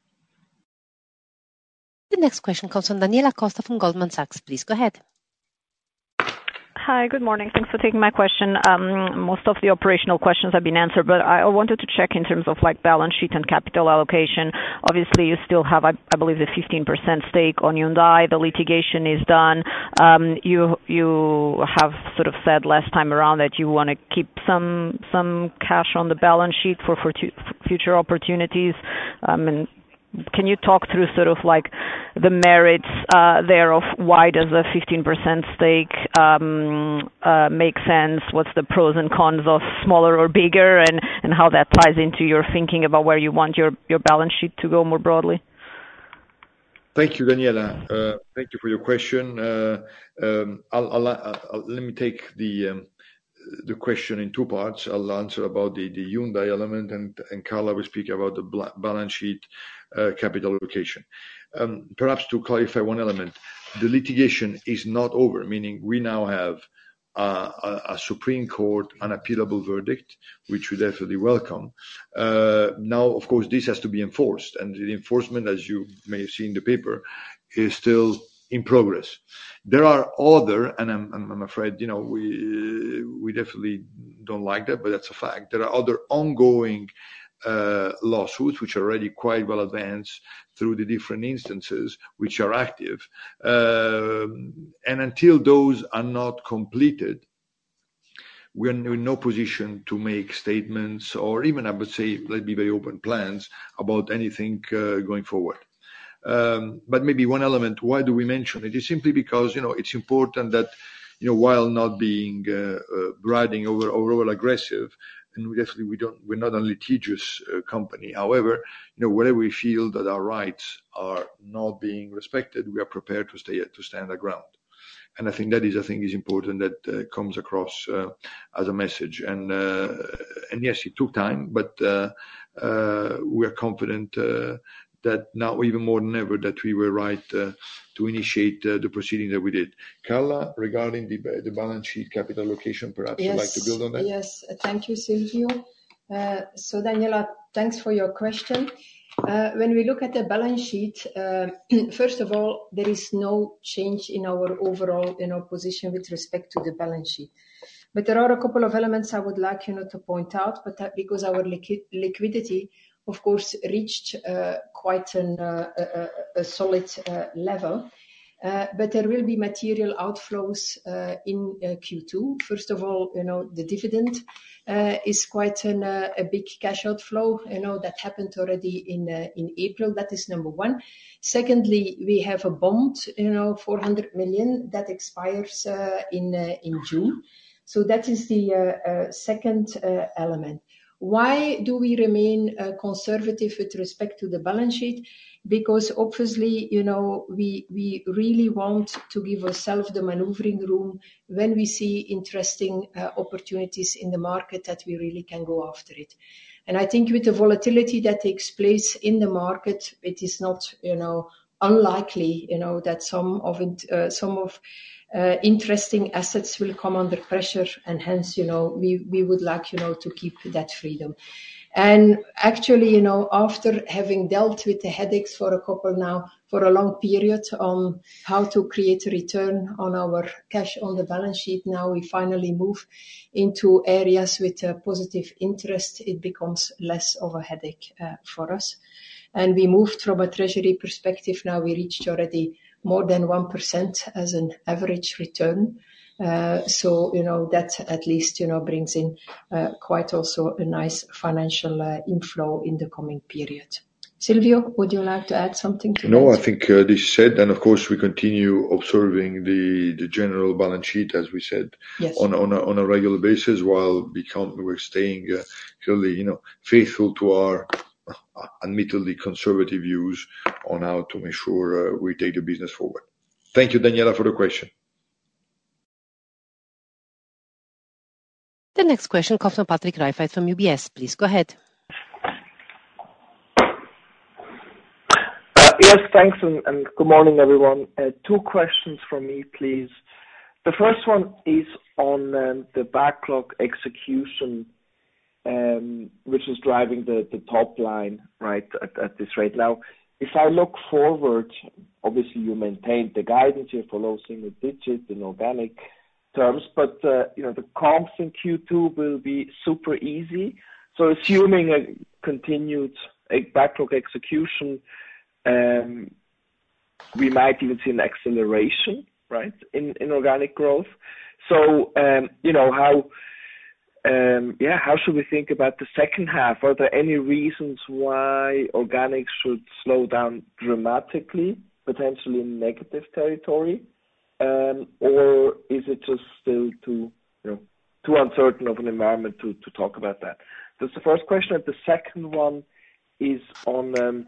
The next question comes from Daniela Costa from Goldman Sachs. Please go ahead. Hi, good morning. Thanks for taking my question. Um, most of the operational questions have been answered, but I wanted to check in terms of like balance sheet and capital allocation. Obviously, you still have, I, I believe, the fifteen percent stake on Hyundai. The litigation is done. Um, you you have sort of said last time around that you want to keep some some cash on the balance sheet for, for, tu- for future opportunities. Um, and can you talk through sort of like the merits uh, there of why does a fifteen percent stake um, uh, make sense? What's the pros and cons of smaller or bigger, and, and how that ties into your thinking about where you want your, your balance sheet to go more broadly? Thank you, Daniela. Uh, thank you for your question. Uh, um, I'll, I'll, I'll, let me take the um, the question in two parts. I'll answer about the, the Hyundai element, and, and Carla will speak about the balance sheet uh, capital allocation. Um, perhaps to clarify one element, the litigation is not over, meaning we now have uh, a, a Supreme Court unappealable verdict, which we definitely welcome. Uh, now, of course, this has to be enforced, and the enforcement, as you may have seen in the paper, is still in progress. There are other, and I'm, I'm afraid, you know, we we definitely don't like that, but that's a fact. There are other ongoing uh, lawsuits which are already quite well advanced through the different instances which are active, um, and until those are not completed, we're in no position to make statements, or even, I would say, let's be very open, plans about anything uh, going forward. Um, but maybe one element, why do we mention it? Is simply because, you know, it's important that, you know, while not being uh, uh, riding over, over, over aggressive, and we definitely we don't, we're not a litigious uh, company. However, you know, wherever we feel that our rights are not being respected, we are prepared to stay to stand our ground. And I think that is, I think, is important that uh, comes across uh, as a message. And uh, and yes, it took time, but uh, uh, we are confident uh, that now even more than ever that we were right uh, to initiate uh, the proceeding that we did. Carla, regarding the the balance sheet capital allocation, perhaps yes, you'd like to build on that? Yes, thank you, Silvio. Uh, so, Daniela, thanks for your question. Uh, when we look at the balance sheet, uh, first of all, there is no change in our overall, you know, position with respect to the balance sheet. But there are a couple of elements I would like, you know, to point out, but that because our liqui- liquidity, of course, reached uh, quite an, uh, a, a solid uh, level. Uh, but there will be material outflows uh, in uh, Q two. First of all, you know, the dividend uh, is quite an, uh, a big cash outflow, you know, that happened already in uh, in April. That is number one. Secondly, we have a bond, you know, four hundred million that expires uh, in uh, in June. So that is the uh, uh, second uh, element. Why do we remain uh, conservative with respect to the balance sheet? Because obviously, you know, we we really want to give ourselves the maneuvering room when we see interesting uh, opportunities in the market that we really can go after it. And I think with the volatility that takes place in the market, it is not, you know, unlikely, you know, that some of it, uh, some of uh, interesting assets will come under pressure, and hence, you know, we we would like, you know, to keep that freedom. And actually, you know, after having dealt with the headaches for a couple now, for a long period on how to create a return on our cash on the balance sheet, now we finally move into areas with a positive interest. It becomes less of a headache uh, for us. And we moved from a treasury perspective. Now we reached already more than one percent as an average return. Uh, so, you know, that at least, you know, brings in uh, quite also a nice financial uh, inflow in the coming period. Silvio, would you like to add something to no, that? No, I think uh, this is said, and of course we continue observing the, the general balance sheet, as we said, yes. on on a, on a regular basis, while become we're staying uh, clearly, you know, faithful to our uh, admittedly conservative views on how to make sure uh, we take the business forward. Thank you, Daniela, for the question. The next question comes from Patrick Rafaisz from U B S. Please go ahead. Uh, yes, thanks, and, and good morning, everyone. Uh, two questions from me, please. The first one is on um, the backlog execution, um, which is driving the, the top line, right, at, at this rate. Now, if I look forward, obviously you maintained the guidance here for low single digit in organic terms, but uh, you know, the comps in Q two will be super easy. So assuming a continued a backlog execution, um, we might even see an acceleration, right, in, in organic growth. So um, you know, how um, yeah, how should we think about the second half? Are there any reasons why organic should slow down dramatically, potentially in negative territory? Um, or is it just still too, you know, too uncertain of an environment to, to talk about that? That's the first question. And the second one is on um,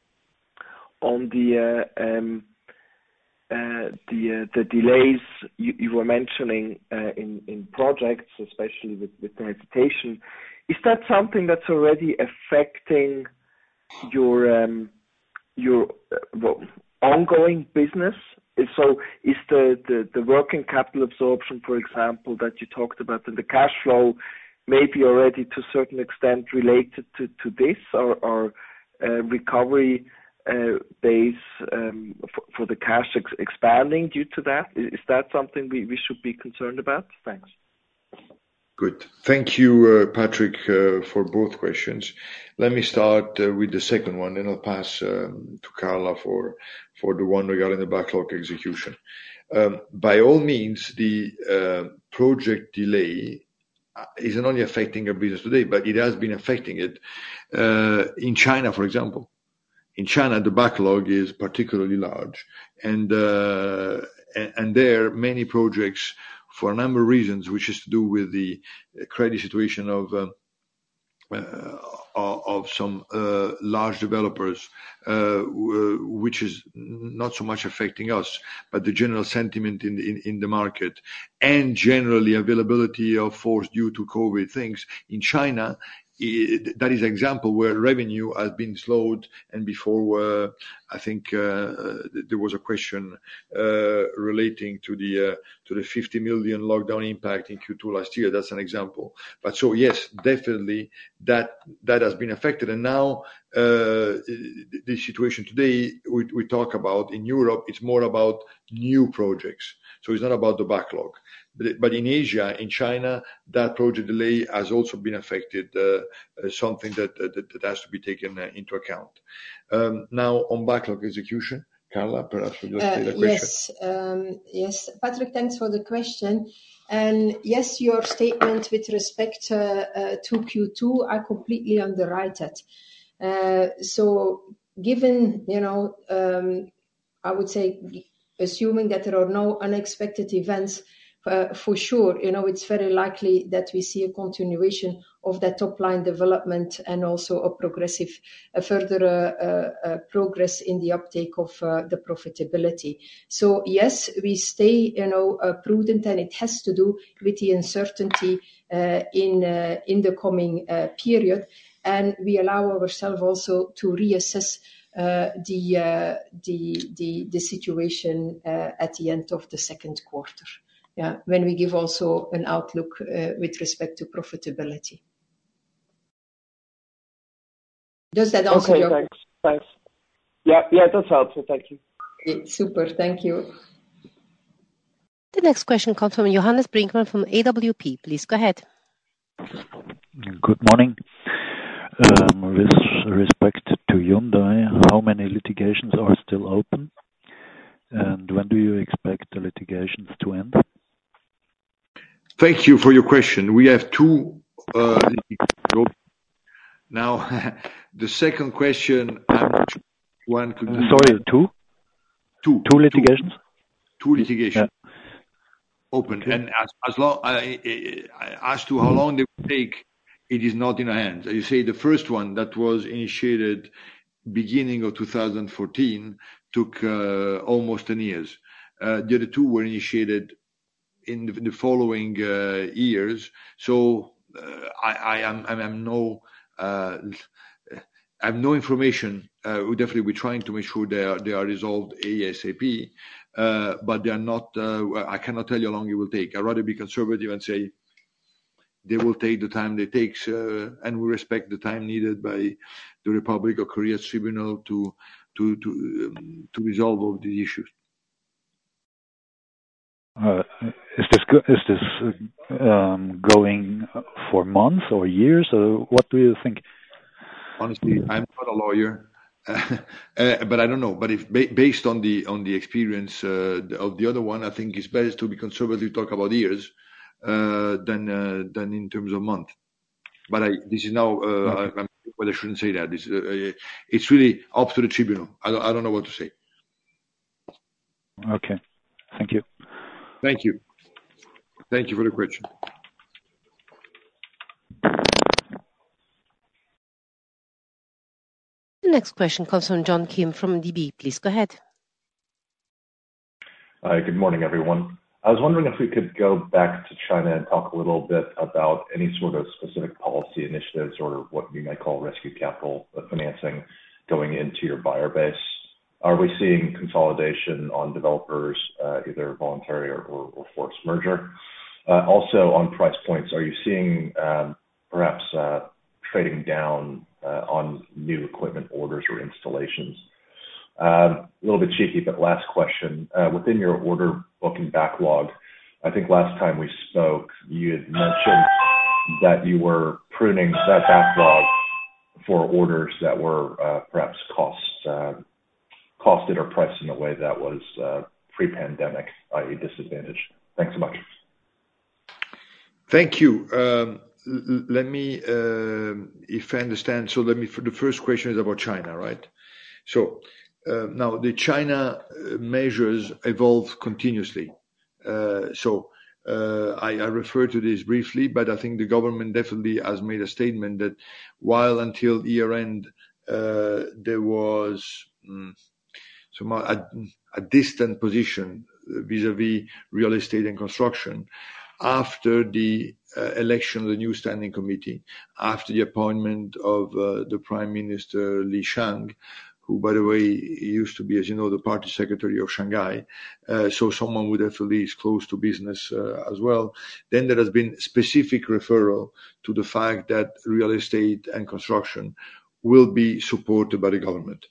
on the uh, um, uh, the uh, the delays you, you were mentioning uh, in in projects, especially with, with the hesitation. Is that something that's already affecting your um, your uh, well, ongoing business? So is the, the, the working capital absorption, for example, that you talked about in the cash flow, maybe already to a certain extent related to, to this, or, or uh, recovery uh, base um, for, for the cash ex- expanding due to that? Is that something we, we should be concerned about? Thanks. Good. Thank you, uh, Patrick, uh, for both questions. Let me start uh, with the second one, then I'll pass um, to Carla for for the one regarding the backlog execution. Um, by all means, the uh, project delay isn't only affecting our business today, but it has been affecting it uh, in China, for example. In China, the backlog is particularly large, and uh, and, and there many projects, for a number of reasons, which is to do with the credit situation of uh, uh, of some uh, large developers, uh, which is not so much affecting us, but the general sentiment in the, in, in the market, and generally availability of force due to COVID things in China. It, that is an example where revenue has been slowed, and before uh, I think uh, there was a question uh, relating to the uh, to the fifty million lockdown impact in Q two last year. That's an example. But so yes, definitely that that has been affected, and now uh, the situation today we, we talk about in Europe, it's more about new projects. So it's not about the backlog. But in Asia, in China, that project delay has also been affected, uh, uh, something that, that that has to be taken uh, into account. Um, now, on backlog execution, Carla, perhaps we'll just uh, take the question. Yes, um, yes, Patrick, thanks for the question. And yes, your statement with respect uh, uh, to Q two, I completely underwrite that. Uh, so, given, you know, um, I would say, assuming that there are no unexpected events. Uh, for sure, you know, it's very likely that we see a continuation of that top line development and also a progressive, a further uh, uh, progress in the uptake of uh, the profitability. So yes, we stay, you know, uh, prudent, and it has to do with the uncertainty uh, in uh, in the coming uh, period, and we allow ourselves also to reassess uh, the, uh, the the the situation uh, at the end of the second quarter. Yeah, when we give also an outlook uh, with respect to profitability. Does that answer okay, your question? Thanks. Thanks. Yeah, yeah, that's helpful. Thank you. Yeah, super. Thank you. The next question comes from Johannes Brinkmann from A W P. Please go ahead. Good morning. Um, with respect to Hyundai, how many litigations are still open? And when do you expect the litigations to end? Thank you for your question. We have two. Uh, now, the second question, I'm not sure one could. Uh, sorry, two? Two. Two litigations? Two, two litigations yeah. open. Okay. And as, as, long, uh, as to how long they will take, it is not in our hands. You say the first one that was initiated beginning of two thousand fourteen took uh, almost ten years. Uh, the other two were initiated in the, the following uh, years. So uh, I, I am I am no uh, I have no information. Uh, we definitely we're trying to make sure they are they are resolved ASAP, uh, but they are not. Uh, I cannot tell you how long it will take. I'd rather be conservative and say they will take the time they take, uh, and we respect the time needed by the Republic of Korea's tribunal to to to um, to resolve all these issues. Uh, is this go- is this um, going for months or years, or what do you think? Honestly, I'm not a lawyer, uh, uh, but I don't know. But if ba- based on the on the experience uh, of the other one, I think it's best to be conservative, talk about years, uh, than uh, than in terms of month. But I, this is now, uh, okay. I, well, I shouldn't say that. This, uh, it's really up to the tribunal. I don't, I don't know what to say. Okay. Thank you. Thank you. Thank you for the question. The next question comes from John Kim from D B. Please go ahead. Hi, good morning, everyone. I was wondering if we could go back to China and talk a little bit about any sort of specific policy initiatives or what you might call rescue capital financing going into your buyer base. Are we seeing consolidation on developers, uh, either voluntary or, or, or forced merger? Uh, also on price points, are you seeing um, perhaps uh, trading down uh, on new equipment orders or installations? Um, a little bit cheeky, but last question. Uh, within your order book and backlog, I think last time we spoke, you had mentioned that you were pruning that backlog for orders that were uh, perhaps cost, uh, costed or priced in a way that was uh, pre-pandemic, that is disadvantaged. Thanks so much. Thank you. Um, l- let me, uh, if I understand, so let me, for the first question is about China, right? So, Uh, now, the China measures evolve continuously. Uh, so uh, I, I refer to this briefly, but I think the government definitely has made a statement that while until year end uh, there was um, some, a, a distant position vis-a-vis real estate and construction, after the uh, election of the new standing committee, after the appointment of uh, the Prime Minister Li Shang, who, by the way, used to be, as you know, the party secretary of Shanghai, uh, so someone who definitely is close to business uh, as well. Then there has been specific referral to the fact that real estate and construction will be supported by the government.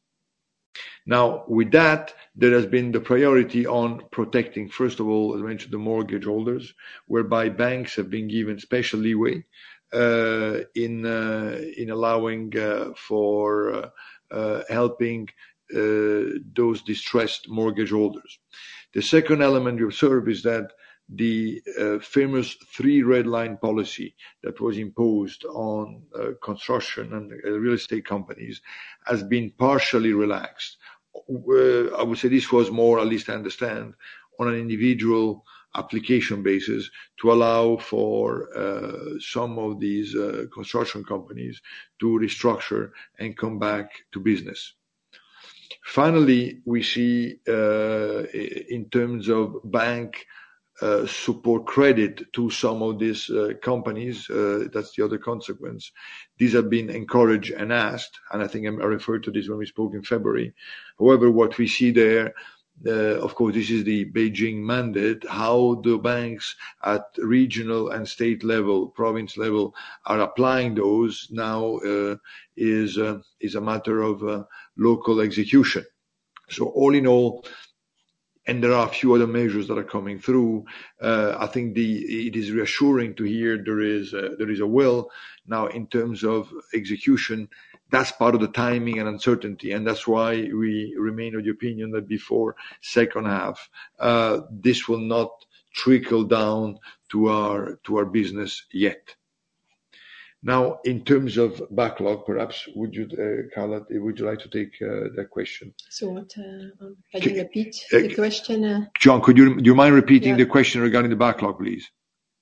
Now, with that, there has been the priority on protecting, first of all, as I mentioned, the mortgage holders, whereby banks have been given special leeway uh, in uh, in allowing uh, for uh, Uh, helping uh, those distressed mortgage holders. The second element we observe is that the uh, famous three red line policy that was imposed on uh, construction and uh, real estate companies has been partially relaxed. Uh, I would say this was more, at least I understand, on an individual application basis to allow for uh, some of these uh, construction companies to restructure and come back to business. Finally, we see uh, in terms of bank uh, support credit to some of these uh, companies, uh, that's the other consequence. These have been encouraged and asked, and I think I referred to this when we spoke in February. However, what we see there, Uh, of course, this is the Beijing mandate. How the banks at regional and state level, province level, are applying those now uh, is uh, is a matter of uh, local execution. So all in all, and there are a few other measures that are coming through. Uh, I think the it is reassuring to hear there is a, there is a will now in terms of execution. That's part of the timing and uncertainty, and that's why we remain of the opinion that before second half, uh, this will not trickle down to our to our business yet. Now, in terms of backlog, perhaps would you, uh, Carla, would you like to take uh, that question? So, what? Uh, can you repeat uh, the question? Uh, John, could you do you mind repeating yeah. the question regarding the backlog, please?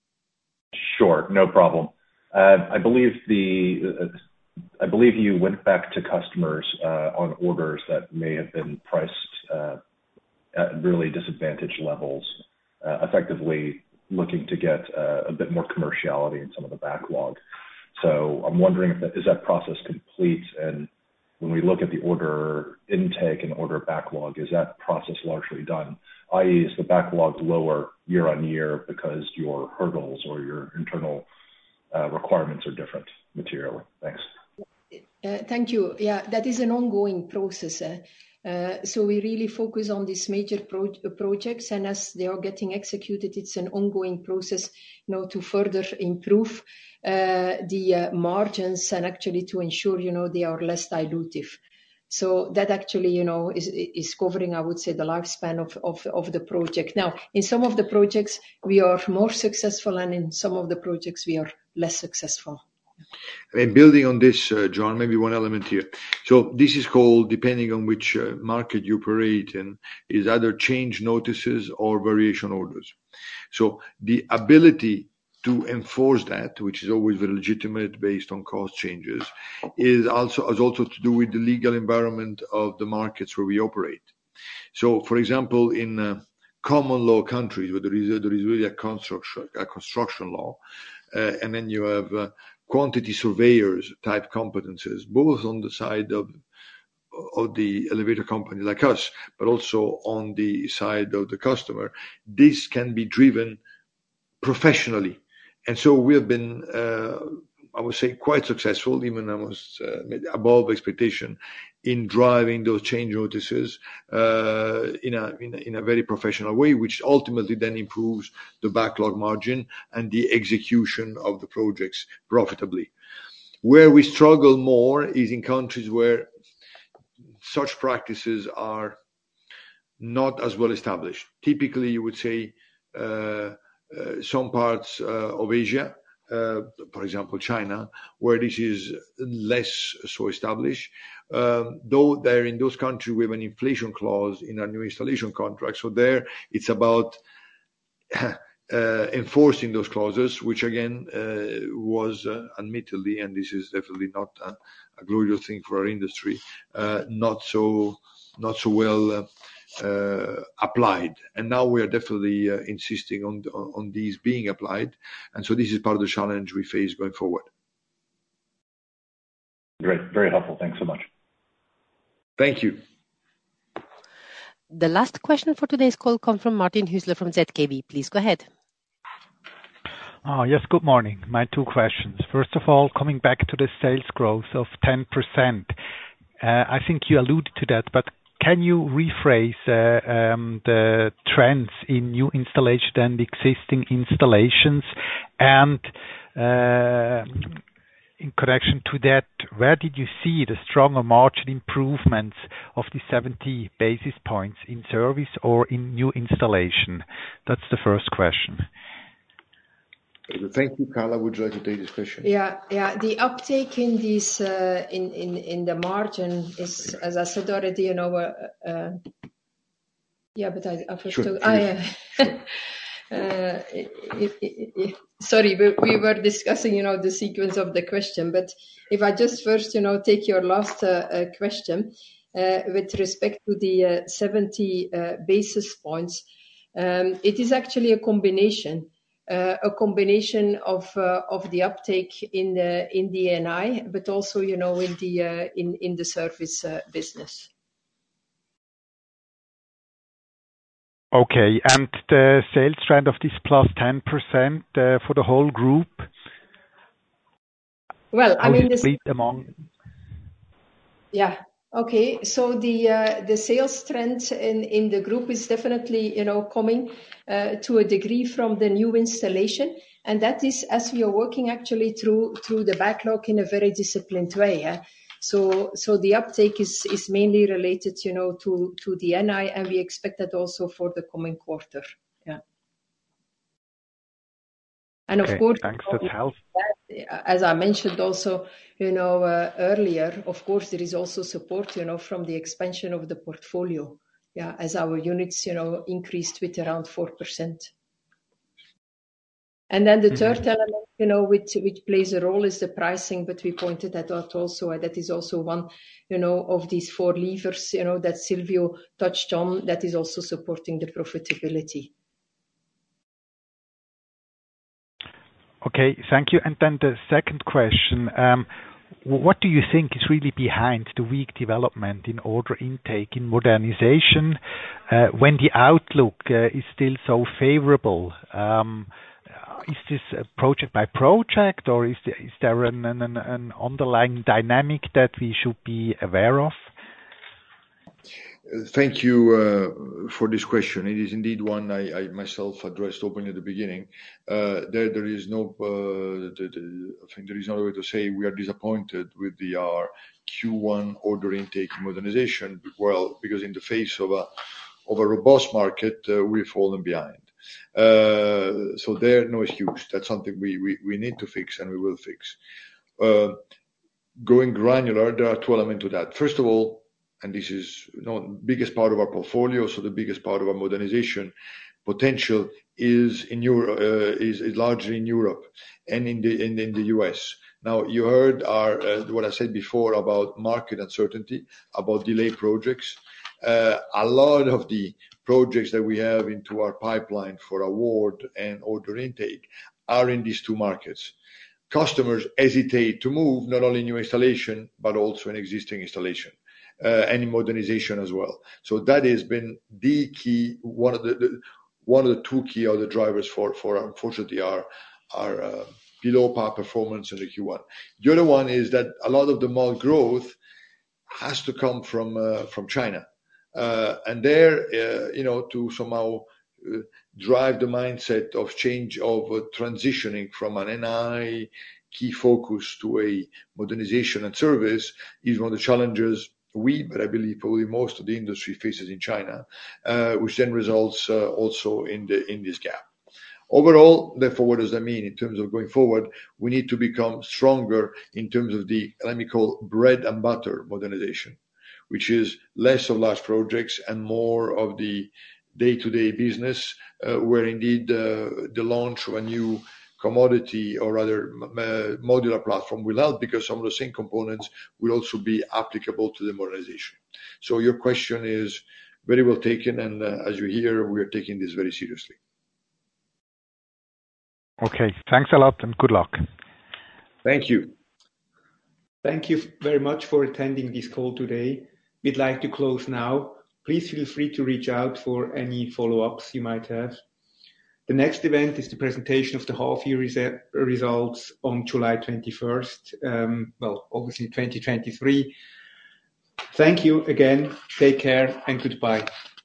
Sure, no problem. Uh, I believe the. Uh, I believe you went back to customers uh, on orders that may have been priced uh, at really disadvantaged levels, uh, effectively looking to get uh, a bit more commerciality in some of the backlog. So I'm wondering if that, is that process complete? And when we look at the order intake and order backlog, is that process largely done? that is, is the backlog lower year on year because your hurdles or your internal uh, requirements are different materially? Thanks. Uh, thank you. Yeah, that is an ongoing process. Eh? Uh, so we really focus on these major pro- projects, and as they are getting executed, it's an ongoing process, you know, to further improve uh, the uh, margins and actually to ensure, you know, they are less dilutive. So that actually, you know, is is covering, I would say, the lifespan of, of, of the project. Now, in some of the projects, we are more successful, and in some of the projects, we are less successful. And building on this, uh, John, maybe one element here. So this is called, depending on which uh, market you operate in, is either change notices or variation orders. So the ability to enforce that, which is always very legitimate based on cost changes, is also has also to do with the legal environment of the markets where we operate. So, for example, in uh, common law countries where there is a, there is really a construction a construction law, uh, and then you have uh, quantity surveyors type competences, both on the side of of the elevator company like us, but also on the side of the customer. This can be driven professionally. And so we have been, uh, I would say, quite successful, even almost uh, above expectation, in driving those change notices uh, in, a, in a in a very professional way, which ultimately then improves the backlog margin and the execution of the projects profitably. Where we struggle more is in countries where such practices are not as well established. Typically, you would say, uh, Uh, some parts uh, of Asia, uh, for example, China, where this is less so established, um, though there in those countries we have an inflation clause in our new installation contract. So there it's about uh, enforcing those clauses, which again uh, was uh, admittedly, and this is definitely not a, a glorious thing for our industry, uh, not so not so well uh, Uh, applied, and now we are definitely uh, insisting on, on on these being applied, and so this is part of the challenge we face going forward. Great, very helpful. Thanks so much. Thank you. The last question for today's call comes from Martin Hüsler from Z K B. Please go ahead. Oh, yes, good morning. My two questions. First of all, coming back to the sales growth of ten percent, uh, I think you alluded to that, but can you rephrase uh, um, the trends in new installation and existing installations? And uh, in connection to that, where did you see the stronger margin improvements of the seventy basis points in service or in new installation? That's the first question. Thank you, Carla. Would you like to take this question? Yeah, yeah. The uptake in this uh, in in in the margin is, as I said already, you know. Uh, uh, yeah, but I, I first sure, took, sure, I, uh, sure. uh, it, it, it, sorry, we, we were discussing, you know, the sequence of the question. But if I just first, you know, take your last uh, uh, question uh, with respect to the uh, seventy uh, basis points, um, it is actually a combination. Uh, a combination of uh, of the uptake in the in the N I, but also, you know, in the uh, in in the service uh, business. Okay, and the sales trend of this plus ten percent uh, for the whole group. Well, I How mean, is it this, split among. Yeah. Okay. So the uh, the sales trend in, in the group is definitely, you know, coming uh, to a degree from the new installation, and that is as we are working actually through through the backlog in a very disciplined way. Eh? So so the uptake is is mainly related, you know, to to the N I, and we expect that also for the coming quarter. Yeah. And of Okay, course, thanks. That's helpful. as I mentioned also, you know, uh, earlier, of course, there is also support, you know, from the expansion of the portfolio. Yeah, as our units, you know, increased with around four percent. And then the Mhm. third element, you know, which which plays a role is the pricing, but we pointed that out also. uh, That is also one, you know, of these four levers, you know, that Silvio touched on, that is also supporting the profitability. Okay, thank you. And then the second question, um, w- what do you think is really behind the weak development in order intake in modernization, uh, when the outlook uh, is still so favorable? Um, Is this a project by project, or is there is there an an an underlying dynamic that we should be aware of? Thank you uh, for this question. It is indeed one I, I myself addressed openly at the beginning. Uh, there, there is no, uh, the, the, I think there is no way to say we are disappointed with the our Q one order intake modernization. Well, because in the face of a of a robust market, uh, we've fallen behind. Uh, so there, no excuse. That's something we, we, we need to fix and we will fix. Uh, going granular, there are two elements to that. First of all, and this is you know, the biggest part of our portfolio, so the biggest part of our modernization potential is in Europe, uh, is, is largely in Europe and in the in, in the U S. Now, you heard our uh, what I said before about market uncertainty, about delayed projects. Uh, a lot of the projects that we have into our pipeline for award and order intake are in these two markets. Customers hesitate to move not only new installation, but also in existing installation. Uh, and in modernization as well. So that has been the key, one of the, the one of the two key other drivers for, for unfortunately our, our uh, below par performance in the Q one. The other one is that a lot of the mall growth has to come from, uh, from China. Uh, and there, uh, you know, to somehow uh, drive the mindset of change of uh, transitioning from an N I key focus to a modernization and service is one of the challenges we, but I believe probably most of the industry faces in China, uh, which then results uh, also in the in this gap. Overall, therefore, what does that mean in terms of going forward? We need to become stronger in terms of the, let me call, bread and butter modernization, which is less of large projects and more of the day-to-day business, uh, where indeed uh, the launch of a new commodity or rather uh, modular platform will help because some of the same components will also be applicable to the modernization. So your question is very well taken, and uh, as you hear, we are taking this very seriously. Okay, thanks a lot and good luck. Thank you. Thank you very much for attending this call today. We'd like to close now. Please feel free to reach out for any follow-ups you might have. The next event is the presentation of the half-year res- results on July twenty-first, um, well, obviously twenty twenty-three. Thank you again, take care, and goodbye.